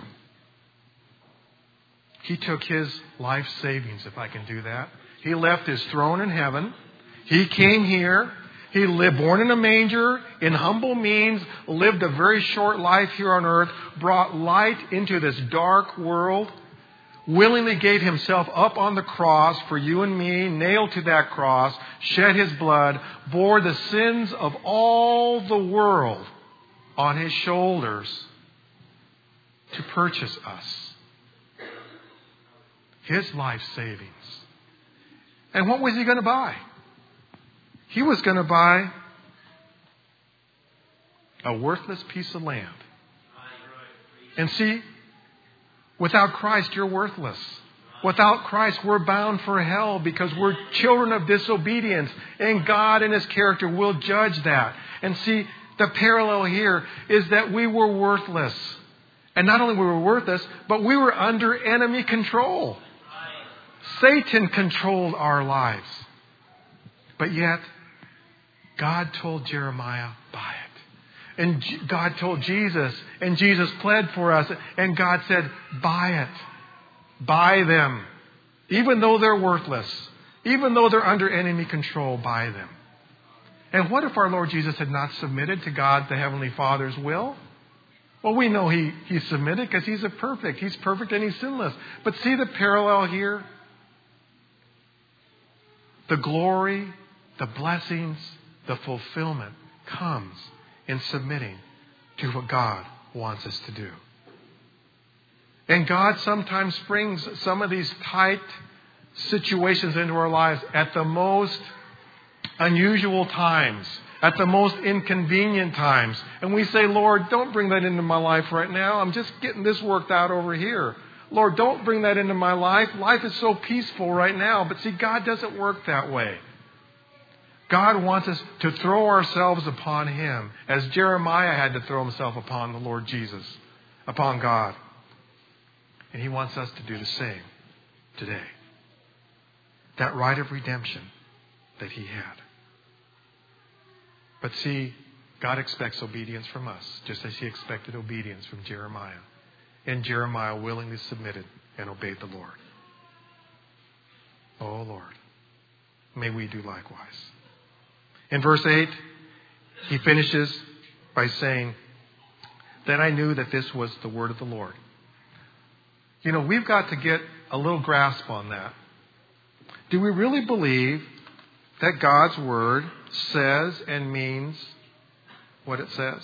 He took His life savings, if I can do that. He left His throne in heaven. He came here. He lived, born in a manger, in humble means, lived a very short life here on earth, brought light into this dark world, willingly gave Himself up on the cross for you and me, nailed to that cross, shed His blood, bore the sins of all the world on His shoulders to purchase us. His life savings. And what was He going to buy? He was going to buy a worthless piece of land. And see, without Christ, you're worthless. Without Christ, we're bound for hell because we're children of disobedience. And God in His character will judge that. And see, the parallel here is that we were worthless. And not only were we worthless, but we were under enemy control. Satan controlled our lives. But yet, God told Jeremiah, buy it. And God told Jesus, and Jesus pled for us, and God said, buy it. Buy them. Even though they're worthless, even though they're under enemy control, buy them. And what if our Lord Jesus had not submitted to God, the Heavenly Father's will? Well, we know He submitted because He's perfect. He's perfect and He's sinless. But see the parallel here? The glory, the blessings, the fulfillment comes in submitting to what God wants us to do. And God sometimes brings some of these tight situations into our lives at the most unusual times, at the most inconvenient times. And we say, Lord, don't bring that into my life right now. I'm just getting this worked out over here. Lord, don't bring that into my life. Life is so peaceful right now. But see, God doesn't work that way. God wants us to throw ourselves upon Him, as Jeremiah had to throw himself upon the Lord Jesus, upon God. And He wants us to do the same today. That right of redemption that He had. But see, God expects obedience from us, just as He expected obedience from Jeremiah. And Jeremiah willingly submitted and obeyed the Lord. Oh, Lord, may we do likewise. In verse 8, he finishes by saying, then I knew that this was the word of the Lord. You know, we've got to get a little grasp on that. Do we really believe that God's word says and means what it says?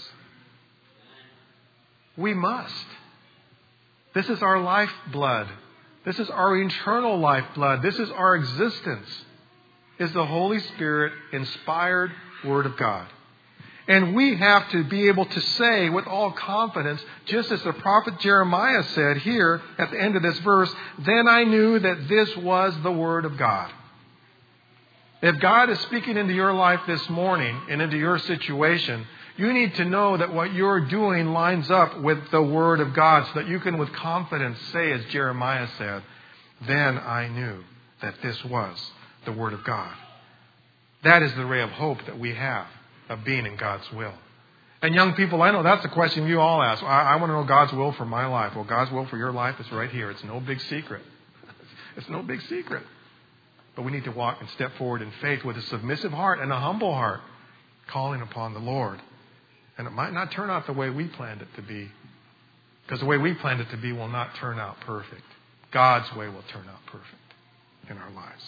We must. This is our lifeblood. This is our eternal lifeblood. This is our existence. Is the Holy Spirit inspired Word of God. And we have to be able to say with all confidence, just as the prophet Jeremiah said here at the end of this verse, then I knew that this was the Word of God. If God is speaking into your life this morning and into your situation, you need to know that what you're doing lines up with the Word of God so that you can with confidence say, as Jeremiah said, then I knew that this was the Word of God. That is the ray of hope that we have of being in God's will. And young people, I know that's a question you all ask. I want to know God's will for my life. Well, God's will for your life is right here. It's no big secret. It's no big secret. But we need to walk and step forward in faith with a submissive heart and a humble heart, calling upon the Lord. And it might not turn out the way we planned it to be, because the way we planned it to be will not turn out perfect. God's way will turn out perfect in our lives.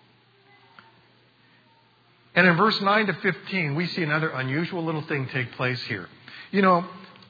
And in verse 9 to 15, we see another unusual little thing take place here. You know,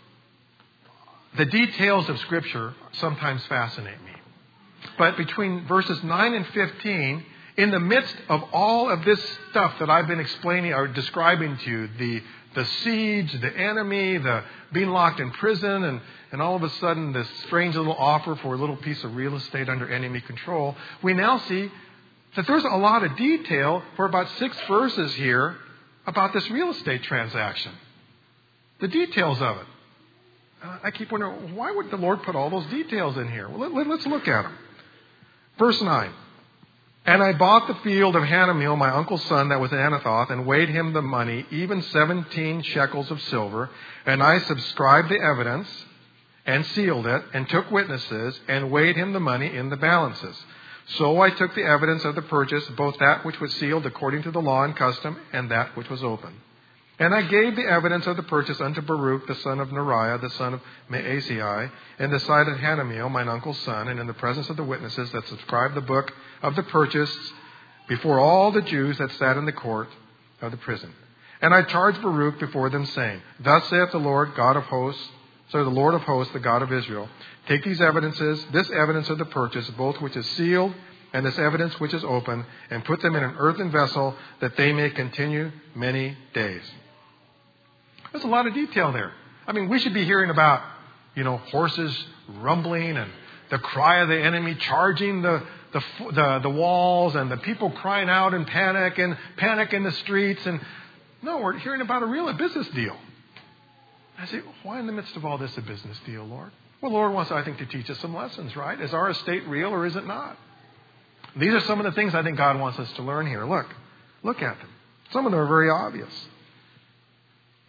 the details of Scripture sometimes fascinate me. But between verses 9 and 15, in the midst of all of this stuff that I've been explaining or describing to you, the siege, the enemy, the being locked in prison, and all of a sudden this strange little offer for a little piece of real estate under enemy control, we now see that there's a lot of detail for about 6 verses here about this real estate transaction. The details of it. I keep wondering, why would the Lord put all those details in here? Well, let's look at them. Verse 9. And I bought the field of Hanameel, my uncle's son, that was in Anathoth, and weighed him the money, even 17 shekels of silver. And I subscribed the evidence, and sealed it, and took witnesses, and weighed him the money in the balances. So I took the evidence of the purchase, both that which was sealed according to the law and custom, and that which was open. And I gave the evidence of the purchase unto Baruch, the son of Neriah, the son of Maaseiah, in the sight of Hanameel, mine uncle's son, and in the presence of the witnesses that subscribed the book of the purchase before all the Jews that sat in the court of the prison. And I charged Baruch before them, saying, Thus saith the Lord God of hosts, the Lord of hosts, the God of Israel, take these evidences, this evidence of the purchase, both which is sealed and this evidence which is open, and put them in an earthen vessel, that they may continue many days. There's a lot of detail there. I mean, we should be hearing about, horses rumbling and the cry of the enemy charging the walls and the people crying out in panic in the streets. And no, we're hearing about a business deal. I say, why in the midst of all this a business deal, Lord? Well, Lord wants, I think, to teach us some lessons, right? Is our estate real or is it not? These are some of the things I think God wants us to learn here. Look at them. Some of them are very obvious.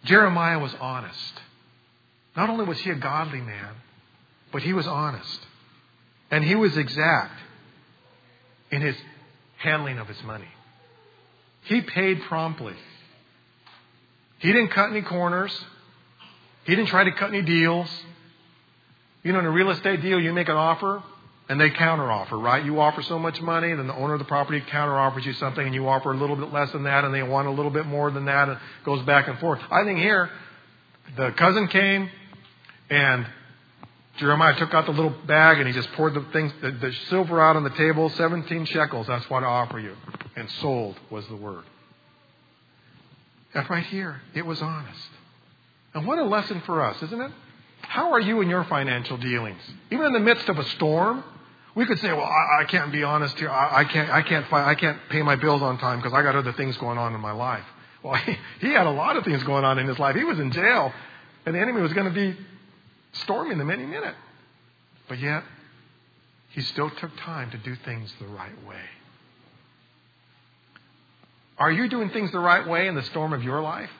Jeremiah was honest. Not only was he a godly man, but he was honest. And he was exact in his handling of his money. He paid promptly. He didn't cut any corners. He didn't try to cut any deals. You know, in a real estate deal, you make an offer and they counteroffer, right? You offer so much money, then the owner of the property counteroffers you something, and you offer a little bit less than that, and they want a little bit more than that, and it goes back and forth. I think here, the cousin came, and Jeremiah took out the little bag, and he just poured the silver out on the table, 17 shekels, that's what I offer you. And sold was the word. And right here, it was honest. And what a lesson for us, isn't it? How are you in your financial dealings? Even in the midst of a storm, we could say, well, I can't be honest here. I can't pay my bills on time because I got other things going on in my life. Well, he had a lot of things going on in his life. He was in jail, and the enemy was going to be storming them any minute. But yet, he still took time to do things the right way. Are you doing things the right way in the storm of your life?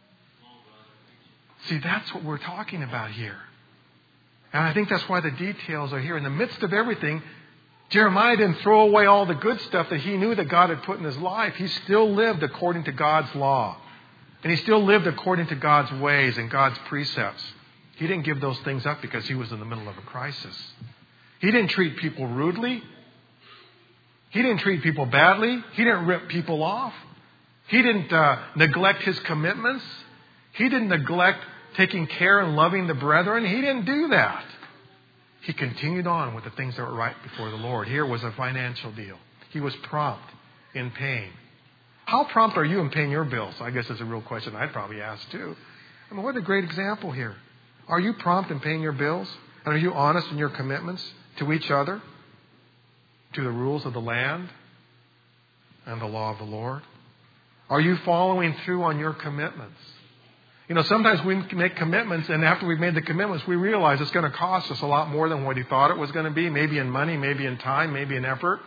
See, that's what we're talking about here. And I think that's why the details are here. In the midst of everything, Jeremiah didn't throw away all the good stuff that he knew that God had put in his life. He still lived according to God's law. And he still lived according to God's ways and God's precepts. He didn't give those things up because he was in the middle of a crisis. He didn't treat people rudely. He didn't treat people badly. He didn't rip people off. He didn't neglect his commitments. He didn't neglect taking care and loving the brethren. He didn't do that. He continued on with the things that were right before the Lord. Here was a financial deal. He was prompt in paying. How prompt are you in paying your bills? I guess is a real question I'd probably ask too. I mean, what a great example here. Are you prompt in paying your bills? And are you honest in your commitments to each other? To the rules of the land and the law of the Lord? Are you following through on your commitments? You know, sometimes we make commitments, and after we've made the commitments, we realize it's going to cost us a lot more than what he thought it was going to be, maybe in money, maybe in time, maybe in effort.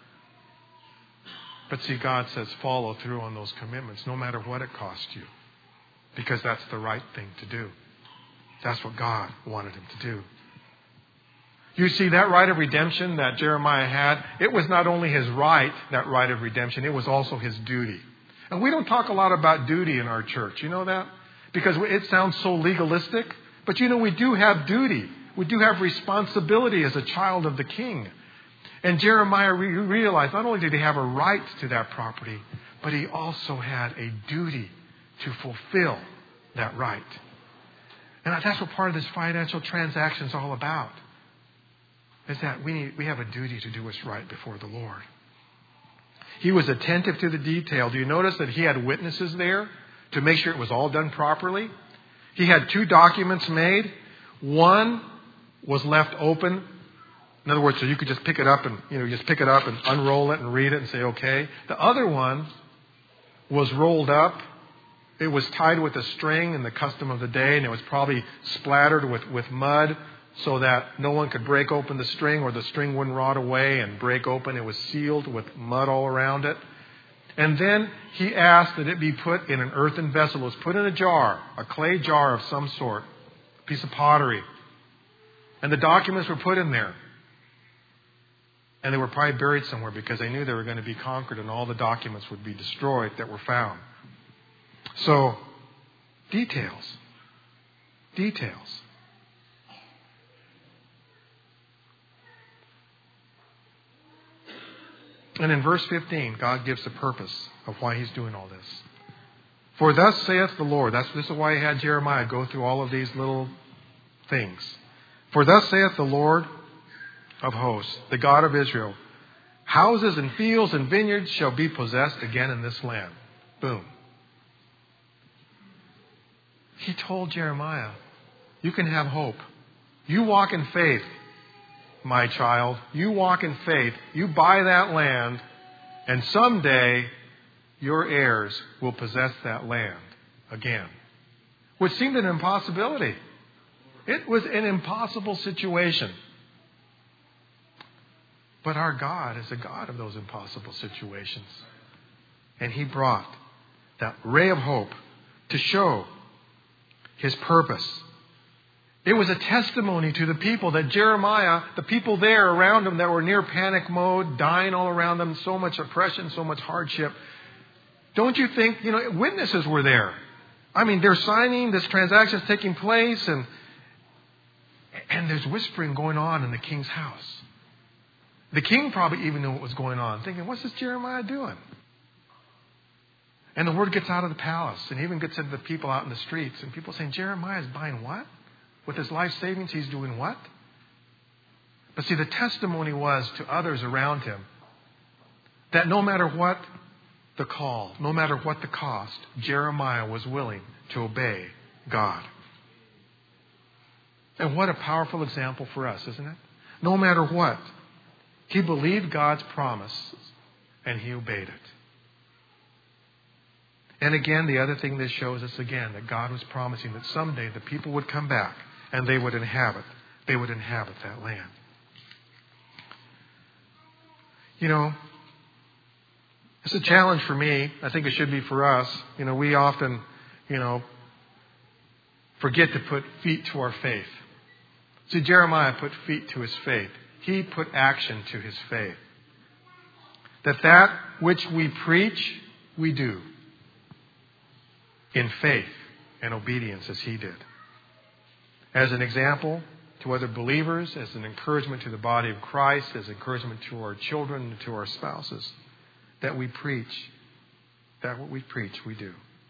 But see, God says follow through on those commitments, no matter what it costs you, because that's the right thing to do. That's what God wanted him to do. You see, that right of redemption that Jeremiah had, it was not only his right, that right of redemption, it was also his duty. And we don't talk a lot about duty in our church. You know that? Because it sounds so legalistic. But you know, we do have duty. We do have responsibility as a child of the King. And Jeremiah realized not only did he have a right to that property, but he also had a duty to fulfill that right. And that's what part of this financial transaction is all about. Is that we have a duty to do what's right before the Lord. He was attentive to the detail. Do you notice that he had witnesses there to make sure it was all done properly? He had 2 documents made. One was left open. In other words, so you could just pick it up and, unroll it and read it and say, okay. The other one was rolled up. It was tied with a string in the custom of the day, and it was probably splattered with mud so that no one could break open the string or the string wouldn't rot away and break open. It was sealed with mud all around it. And then he asked that it be put in an earthen vessel. It was put in a jar, a clay jar of some sort, a piece of pottery. And the documents were put in there. And they were probably buried somewhere because they knew they were going to be conquered and all the documents would be destroyed that were found. So, details. And in verse 15, God gives the purpose of why he's doing all this. For thus saith the Lord. This is why he had Jeremiah go through all of these little things. For thus saith the Lord of hosts, the God of Israel, houses and fields and vineyards shall be possessed again in this land. Boom. He told Jeremiah, you can have hope. You walk in faith, my child. You walk in faith. You buy that land, and someday your heirs will possess that land again. Which seemed an impossibility. It was an impossible situation. But our God is a God of those impossible situations. And he brought that ray of hope to show His purpose. It was a testimony to the people that Jeremiah, the people there around him that were near panic mode, dying all around them, so much oppression, so much hardship. Don't you think, witnesses were there? I mean, they're signing, this transaction's taking place, and there's whispering going on in the king's house. The king probably even knew what was going on, thinking, what's this Jeremiah doing? And the word gets out of the palace, and even gets into the people out in the streets, and people saying, Jeremiah's buying what? With his life savings, he's doing what? But see, the testimony was to others around him that no matter what the call, no matter what the cost, Jeremiah was willing to obey God. And what a powerful example for us, isn't it? No matter what, he believed God's promise and he obeyed it. And again, the other thing this shows us again, that God was promising that someday the people would come back and they would inhabit that land. It's a challenge for me. I think it should be for us. We often, forget to put feet to our faith. See, Jeremiah put feet to his faith. He put action to his faith. That which we preach, we do. In faith and obedience as he did. As an example to other believers, as an encouragement to the body of Christ, as encouragement to our children and to our spouses, that we preach, that what we preach, we do.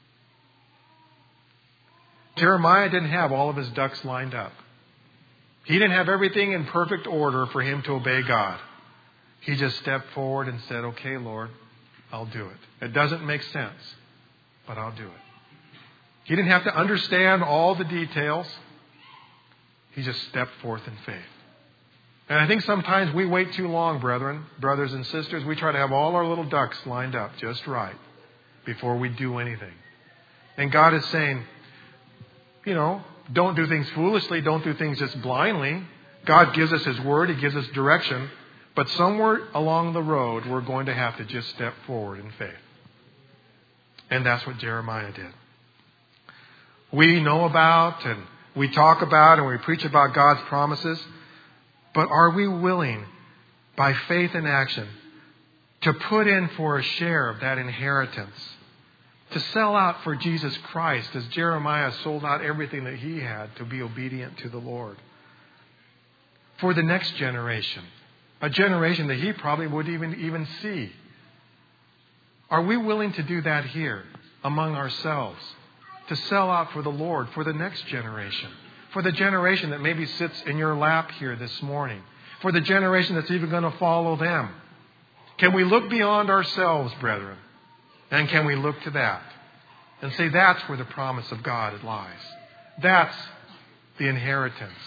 Jeremiah didn't have all of his ducks lined up. He didn't have everything in perfect order for him to obey God. He just stepped forward and said, okay, Lord, I'll do it. It doesn't make sense, but I'll do it. He didn't have to understand all the details. He just stepped forth in faith. And I think sometimes we wait too long, brothers and sisters. We try to have all our little ducks lined up just right before we do anything. And God is saying, don't do things foolishly. Don't do things just blindly. God gives us His Word. He gives us direction. But somewhere along the road, we're going to have to just step forward in faith. And that's what Jeremiah did. We know about and we talk about and we preach about God's promises. But are we willing, by faith and action, to put in for a share of that inheritance? To sell out for Jesus Christ as Jeremiah sold out everything that he had to be obedient to the Lord. For the next generation. A generation that he probably would even see. Are we willing to do that here among ourselves? To sell out for the Lord, for the next generation. For the generation that maybe sits in your lap here this morning. For the generation that's even going to follow them. Can we look beyond ourselves, brethren? And can we look to that? And say that's where the promise of God lies. That's the inheritance.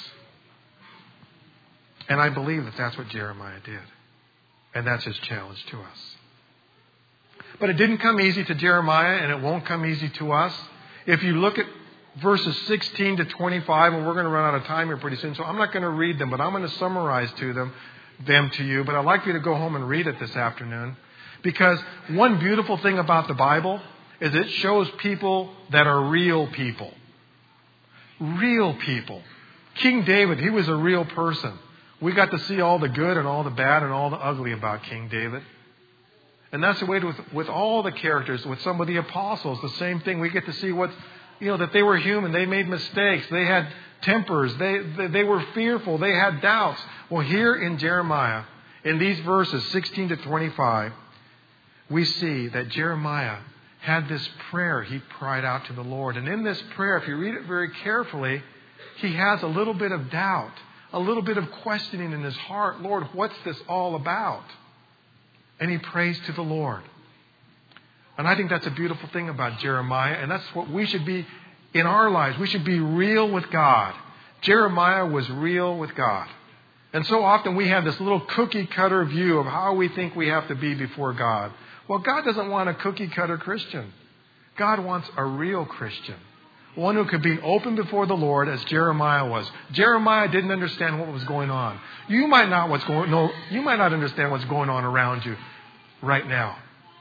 And I believe that that's what Jeremiah did. And that's his challenge to us. But it didn't come easy to Jeremiah, and it won't come easy to us. If you look at verses 16 to 25, and we're going to run out of time here pretty soon, so I'm not going to read them, but I'm going to summarize them to you. But I'd like you to go home and read it this afternoon. Because one beautiful thing about the Bible is it shows people that are real people. Real people. King David, he was a real person. We got to see all the good and all the bad and all the ugly about King David. And that's the way with all the characters, with some of the apostles, the same thing. We get to see that they were human. They made mistakes. They had tempers. They were fearful. They had doubts. Well, here in Jeremiah, in these verses 16 to 25, we see that Jeremiah had this prayer he cried out to the Lord. And in this prayer, if you read it very carefully, he has a little bit of doubt, a little bit of questioning in his heart. Lord, what's this all about? And he prays to the Lord. And I think that's a beautiful thing about Jeremiah. And that's what we should be in our lives. We should be real with God. Jeremiah was real with God. And so often we have this little cookie cutter view of how we think we have to be before God. Well, God doesn't want a cookie cutter Christian. God wants a real Christian. One who could be open before the Lord as Jeremiah was. Jeremiah didn't understand what was going on. You might not understand what's going on around you right now.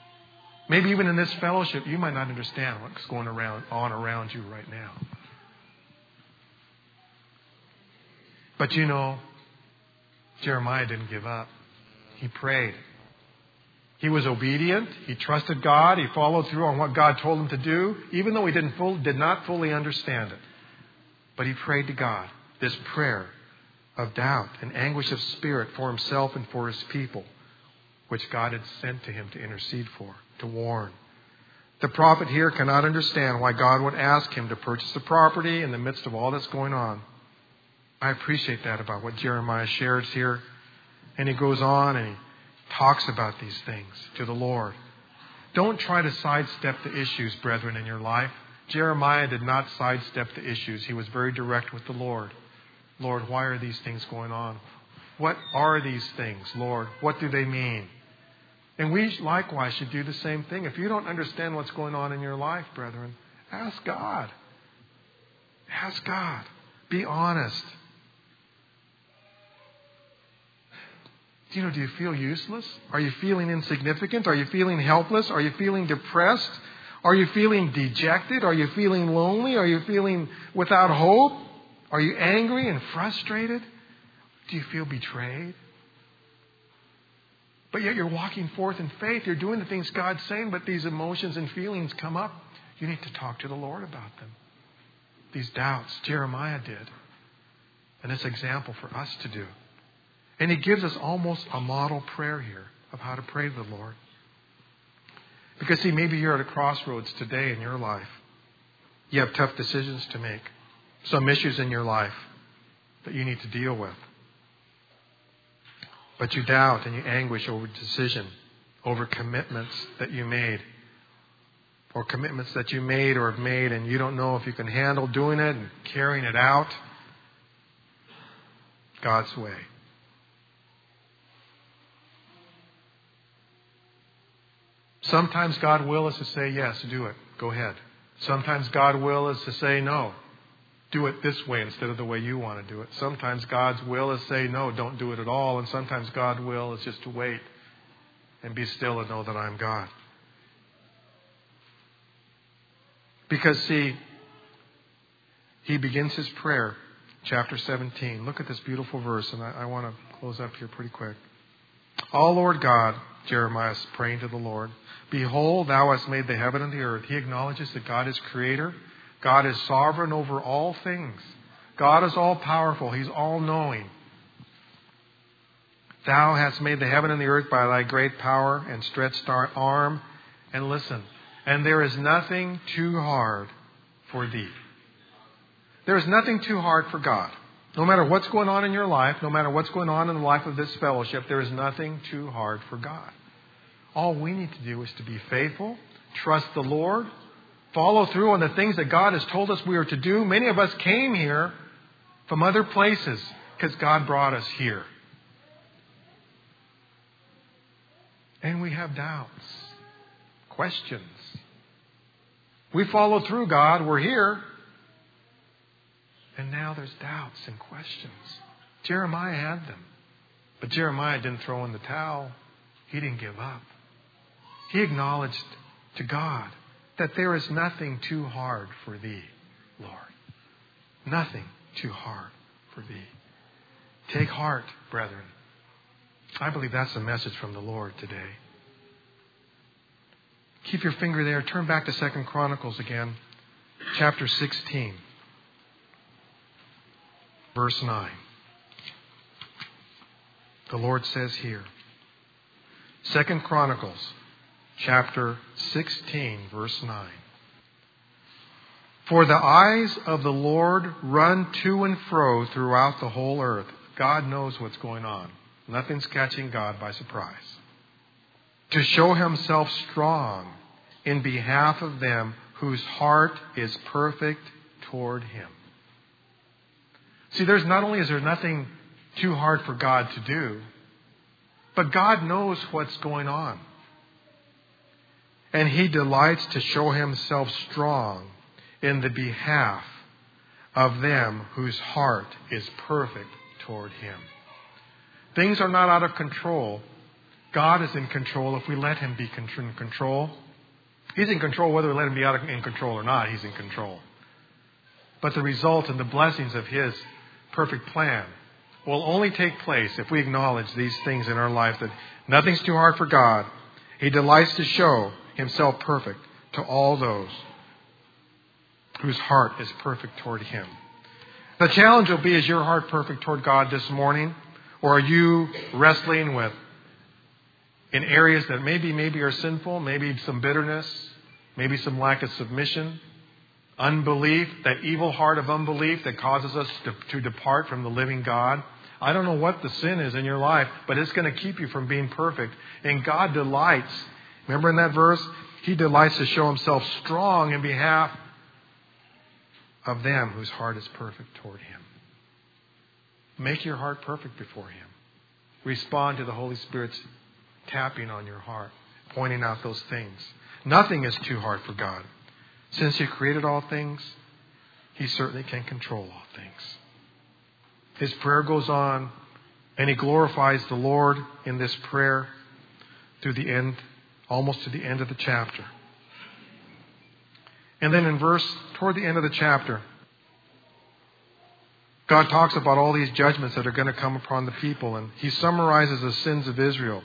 Maybe even in this fellowship, you might not understand what's going on around you right now. But you know, Jeremiah didn't give up. He prayed. He was obedient. He trusted God. He followed through on what God told him to do, even though he did not fully understand it. But he prayed to God this prayer of doubt and anguish of spirit for himself and for his people, which God had sent to him to intercede for, to warn. The prophet here cannot understand why God would ask him to purchase the property in the midst of all that's going on. I appreciate that about what Jeremiah shares here. And he goes on and he talks about these things to the Lord. Don't try to sidestep the issues, brethren, in your life. Jeremiah did not sidestep the issues. He was very direct with the Lord. Lord, why are these things going on? What are these things, Lord? What do they mean? And we likewise should do the same thing. If you don't understand what's going on in your life, brethren, ask God. Ask God. Be honest. Do you feel useless? Are you feeling insignificant? Are you feeling helpless? Are you feeling depressed? Are you feeling dejected? Are you feeling lonely? Are you feeling without hope? Are you angry and frustrated? Do you feel betrayed? But yet you're walking forth in faith. You're doing the things God's saying, but these emotions and feelings come up. You need to talk to the Lord about them. These doubts, Jeremiah did. And it's an example for us to do. And he gives us almost a model prayer here of how to pray to the Lord. Because see, maybe you're at a crossroads today in your life. You have tough decisions to make. Some issues in your life that you need to deal with. But you doubt and you anguish over decision, over commitments that you made. Or commitments that you made or have made and you don't know if you can handle doing it and carrying it out God's way. Sometimes God's will is to say, yes, do it. Go ahead. Sometimes God's will is to say, no, do it this way instead of the way you want to do it. Sometimes God's will is to say, no, don't do it at all. And sometimes God's will is just to wait and be still and know that I'm God. Because, see, he begins his prayer, chapter 17. Look at this beautiful verse, and I want to close up here pretty quick. O Lord God, Jeremiah is praying to the Lord, behold, thou hast made the heaven and the earth. He acknowledges that God is creator. God is sovereign over all things. God is all powerful. He's all knowing. Thou hast made the heaven and the earth by thy great power and stretched thy arm. And listen, and there is nothing too hard for thee. There is nothing too hard for God. No matter what's going on in your life, no matter what's going on in the life of this fellowship, there is nothing too hard for God. All we need to do is to be faithful, trust the Lord, follow through on the things that God has told us we are to do. Many of us came here from other places because God brought us here. And we have doubts, questions. We followed through God. We're here. And now there's doubts and questions. Jeremiah had them. But Jeremiah didn't throw in the towel. He didn't give up. He acknowledged to God that there is nothing too hard for thee, Lord. Nothing too hard for thee. Take heart, brethren. I believe that's a message from the Lord today. Keep your finger there. Turn back to 2 Chronicles again, chapter 16. Verse 9. The Lord says here, 2 Chronicles, chapter 16, verse 9. For the eyes of the Lord run to and fro throughout the whole earth. God knows what's going on. Nothing's catching God by surprise. To show himself strong in behalf of them whose heart is perfect toward him. See, not only is there nothing too hard for God to do, but God knows what's going on. And he delights to show himself strong in the behalf of them whose heart is perfect toward him. Things are not out of control. God is in control if we let him be in control. He's in control whether we let him be in control or not. He's in control. But the result and the blessings of his perfect plan will only take place if we acknowledge these things in our life, that nothing's too hard for God. He delights to show Himself perfect to all those whose heart is perfect toward Him. The challenge will be, is your heart perfect toward God this morning? Or are you wrestling with in areas that maybe are sinful, maybe some bitterness, maybe some lack of submission, unbelief, that evil heart of unbelief that causes us to depart from the living God? I don't know what the sin is in your life, but it's going to keep you from being perfect. And God delights. Remember in that verse? He delights to show Himself strong in behalf of them whose heart is perfect toward Him. Make your heart perfect before Him. Respond to the Holy Spirit's tapping on your heart, pointing out those things. Nothing is too hard for God. Since He created all things, He certainly can control all things. His prayer goes on, and he glorifies the Lord in this prayer through the end, almost to the end of the chapter. And then toward the end of the chapter, God talks about all these judgments that are going to come upon the people, and He summarizes the sins of Israel.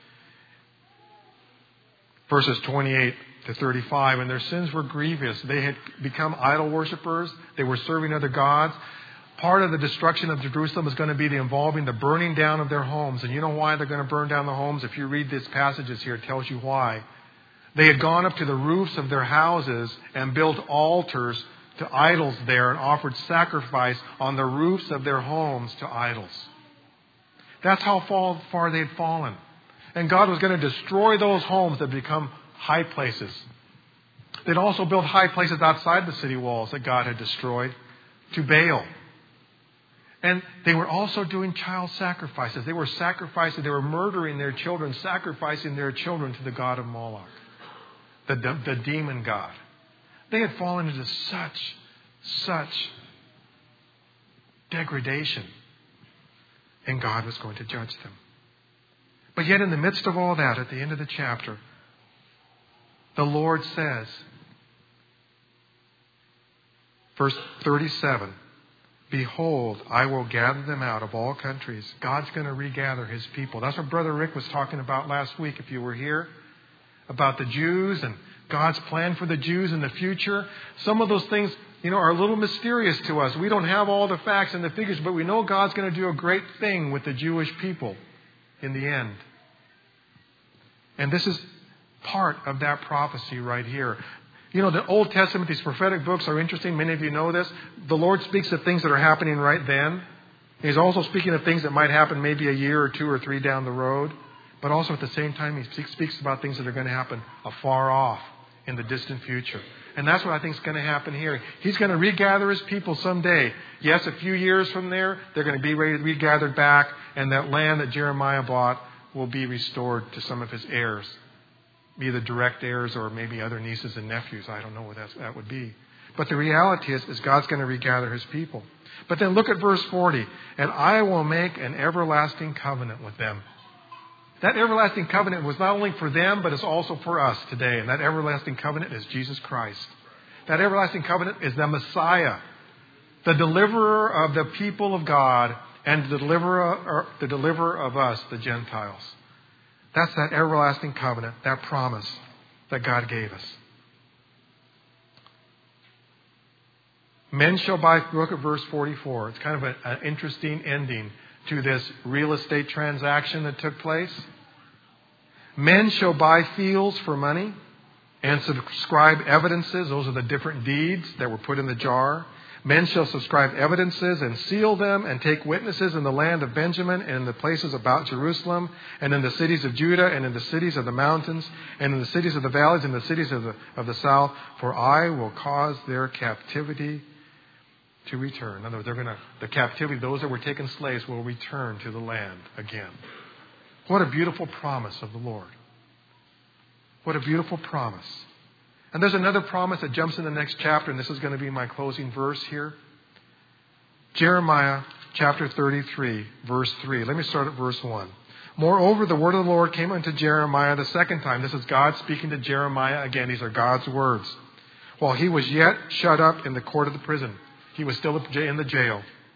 Verses 28 to 35, and their sins were grievous. They had become idol worshippers. They were serving other gods. Part of the destruction of Jerusalem is going to be involving the burning down of their homes. And you know why they're going to burn down the homes? If you read these passages here, it tells you why. They had gone up to the roofs of their houses and built altars to idols there and offered sacrifice on the roofs of their homes to idols. That's how far they'd fallen. And God was going to destroy those homes that become high places. They'd also built high places outside the city walls that God had destroyed to Baal. And they were also doing child sacrifices. They were sacrificing, they were murdering their children, sacrificing their children to the god of Moloch, the demon god. They had fallen into such degradation. And God was going to judge them. But yet in the midst of all that, at the end of the chapter, the Lord says, verse 37, "Behold, I will gather them out of all countries." God's going to regather His people. That's what Brother Rick was talking about last week, if you were here, about the Jews and God's plan for the Jews in the future. Some of those things, are a little mysterious to us. We don't have all the facts and the figures, but we know God's going to do a great thing with the Jewish people in the end. And this is part of that prophecy right here. The Old Testament, these prophetic books are interesting. Many of you know this. The Lord speaks of things that are happening right then. He's also speaking of things that might happen maybe a year or 2 or 3 down the road. But also at the same time, He speaks about things that are going to happen afar off in the distant future. And that's what I think is going to happen here. He's going to regather His people someday. Yes, a few years from there, they're going to be regathered back. And that land that Jeremiah bought will be restored to some of his heirs. Either direct heirs or maybe other nieces and nephews. I don't know what that would be. But the reality is God's going to regather His people. But then look at verse 40. "And I will make an everlasting covenant with them." That everlasting covenant was not only for them, but it's also for us today. And that everlasting covenant is Jesus Christ. That everlasting covenant is the Messiah, the deliverer of the people of God and the deliverer of us, the Gentiles. That's that everlasting covenant, that promise that God gave us. "Men shall buy," look at verse 44. It's kind of an interesting ending to this real estate transaction that took place. "Men shall buy fields for money and subscribe evidences." Those are the different deeds that were put in the jar. "Men shall subscribe evidences and seal them and take witnesses in the land of Benjamin and in the places about Jerusalem and in the cities of Judah and in the cities of the mountains and in the cities of the valleys and the cities of the south. For I will cause their captivity to return." In other words, the captivity, those that were taken slaves, will return to the land again. What a beautiful promise of the Lord. What a beautiful promise. And there's another promise that jumps in the next chapter, and this is going to be my closing verse here. Jeremiah chapter 33, verse 3. Let me start at verse 1. "Moreover, the word of the Lord came unto Jeremiah the second time." This is God speaking to Jeremiah again. These are God's words. "While he was yet shut up in the court of the prison." He was still in the jail.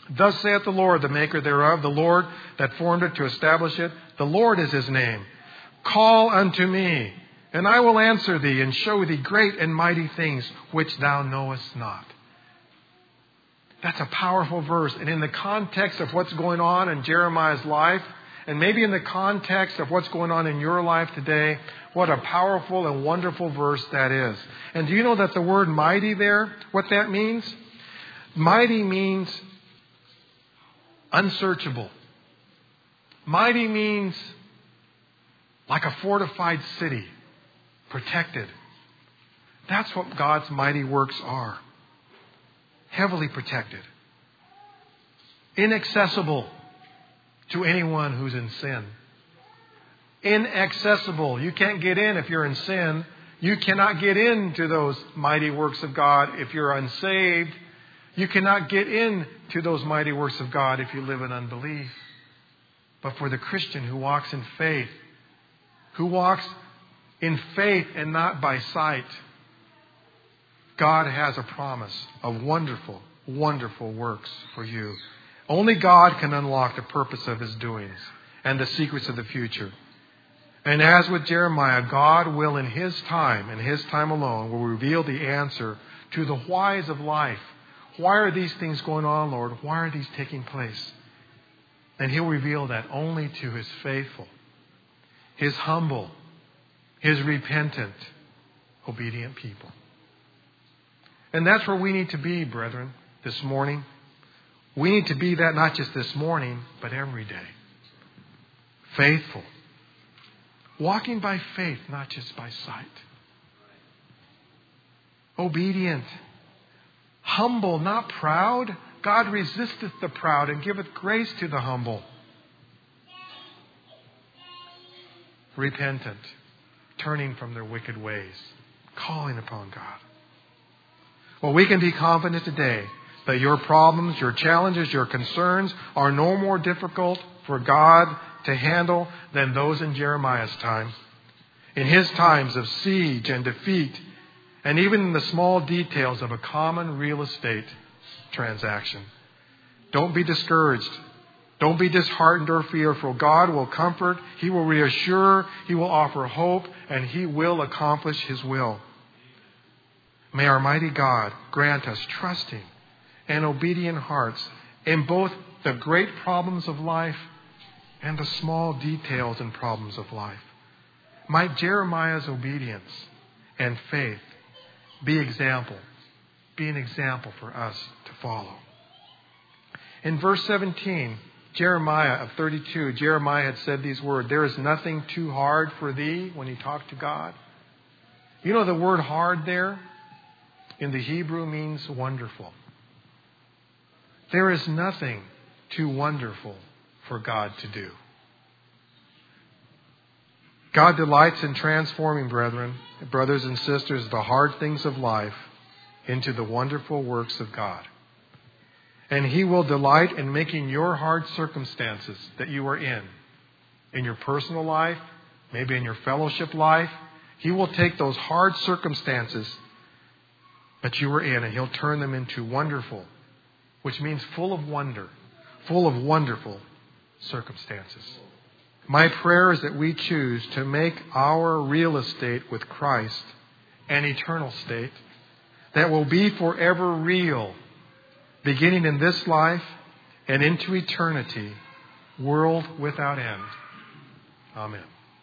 Thus saith the Lord, the maker thereof, the Lord that formed it to establish it. The Lord is his name. Call unto me, and I will answer thee, and show thee great and mighty things which thou knowest not. That's a powerful verse. And in the context of what's going on in Jeremiah's life, and maybe in the context of what's going on in your life today, what a powerful and wonderful verse that is. And do you know that the word mighty there, what that means? Mighty means unsearchable. Mighty means like a fortified city, protected. That's what God's mighty works are. Heavily protected. Inaccessible to anyone who's in sin. Inaccessible. You can't get in if you're in sin. You cannot get into those mighty works of God if you're unsaved. You cannot get into those mighty works of God if you live in unbelief. But for the Christian who walks in faith, who walks in faith and not by sight, God has a promise of wonderful, wonderful works for you. Only God can unlock the purpose of his doings and the secrets of the future. And as with Jeremiah, God will in his time, and his time alone, will reveal the answer to the whys of life. Why are these things going on, Lord? Why are these taking place? And he'll reveal that only to his faithful, his humble, his repentant, obedient people. And that's where we need to be, brethren, this morning. We need to be that not just this morning, but every day. Faithful. Walking by faith, not just by sight. Obedient. Humble, not proud. God resisteth the proud and giveth grace to the humble. Repentant. Turning from their wicked ways. Calling upon God. Well, we can be confident today that your problems, your challenges, your concerns are no more difficult for God to handle than those in Jeremiah's time. In his times of siege and defeat, and even in the small details of a common real estate transaction. Don't be discouraged. Don't be disheartened or fearful. God will comfort. He will reassure. He will offer hope. And He will accomplish His will. May our mighty God grant us trusting and obedient hearts in both the great problems of life and the small details and problems of life. Might Jeremiah's obedience and faith be an example for us to follow. In verse 17, Jeremiah of 32, Jeremiah had said these words, "There is nothing too hard for thee," when he talked to God. You know, the word hard there in the Hebrew means wonderful. There is nothing too wonderful for God to do. God delights in transforming, brothers and sisters, the hard things of life into the wonderful works of God. And He will delight in making your hard circumstances that you are in your personal life, maybe in your fellowship life. He will take those hard circumstances that you were in and He'll turn them into wonderful, which means full of wonder, full of wonderful circumstances. My prayer is that we choose to make our real estate with Christ an eternal state that will be forever real, beginning in this life and into eternity, world without end. Amen.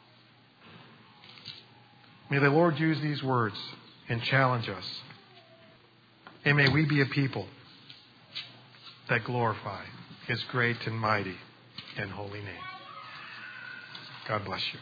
May the Lord use these words and challenge us. And may we be a people that glorify His great and mighty and holy name. God bless you.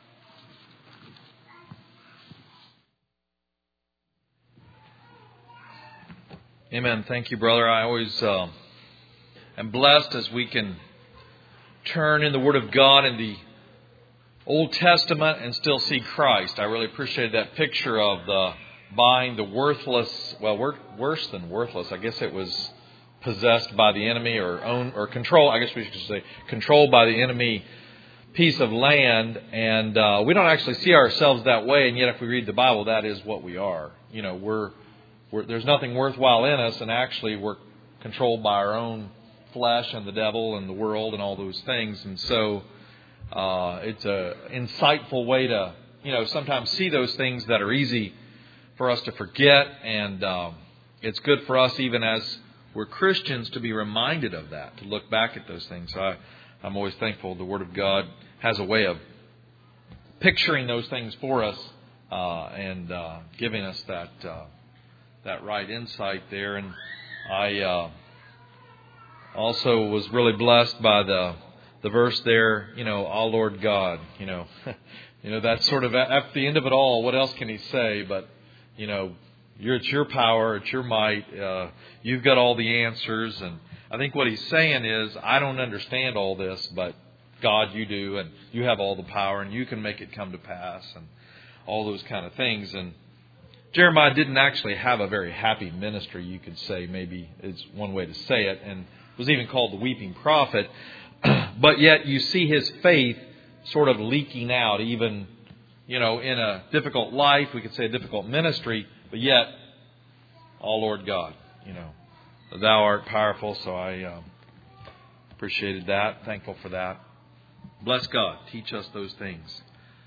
Amen. Thank you, brother. I always am blessed as we can turn in the Word of God in the Old Testament and still see Christ. I really appreciated that picture of the buying the worthless, well, worse than worthless. I guess it was possessed by the enemy or controlled. I guess we should say controlled by the enemy piece of land, and we don't actually see ourselves that way, and yet if we read the Bible, that is what we are. You know, we're there's nothing worthwhile in us, and actually we're controlled by our own flesh and the devil and the world and all those things. And so it's an insightful way to, sometimes see those things that are easy for us to forget. And it's good for us, even as we're Christians, to be reminded of that, to look back at those things. So I'm always thankful the Word of God has a way of picturing those things for us and giving us that right insight there. And I also was really blessed by the verse there, "Our Lord God." That's sort of at the end of it all. What else can He say? But it's your power, it's your might. You've got all the answers, and I think what He's saying is, I don't understand all this, but God, you do, and you have all the power, and you can make it come to pass, and all those kind of things. And Jeremiah didn't actually have a very happy ministry, you could say, maybe is one way to say it, and was even called the weeping prophet. But yet you see his faith sort of leaking out, even, in a difficult life, we could say a difficult ministry, but yet, "Oh Lord God, Thou art powerful." So I appreciated that, thankful for that. Bless God, teach us those things.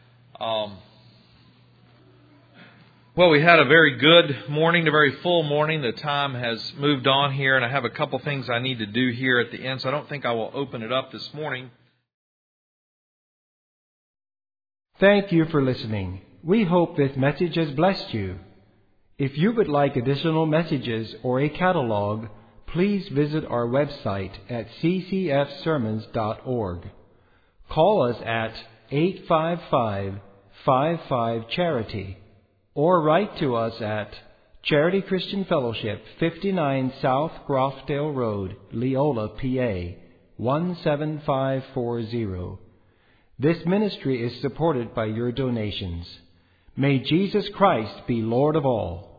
Well, we had a very good morning, a very full morning. The time has moved on here, and I have a couple things I need to do here at the end, so I don't think I will open it up this morning. Thank you for listening. We hope this message has blessed you. If you would like additional messages or a catalog, please visit our website at ccfsermons.org. Call us at 855-55-CHARITY or write to us at Charity Christian Fellowship, 59 South Grofdale Road, Leola, PA, 17540. This ministry is supported by your donations. May Jesus Christ be Lord of all.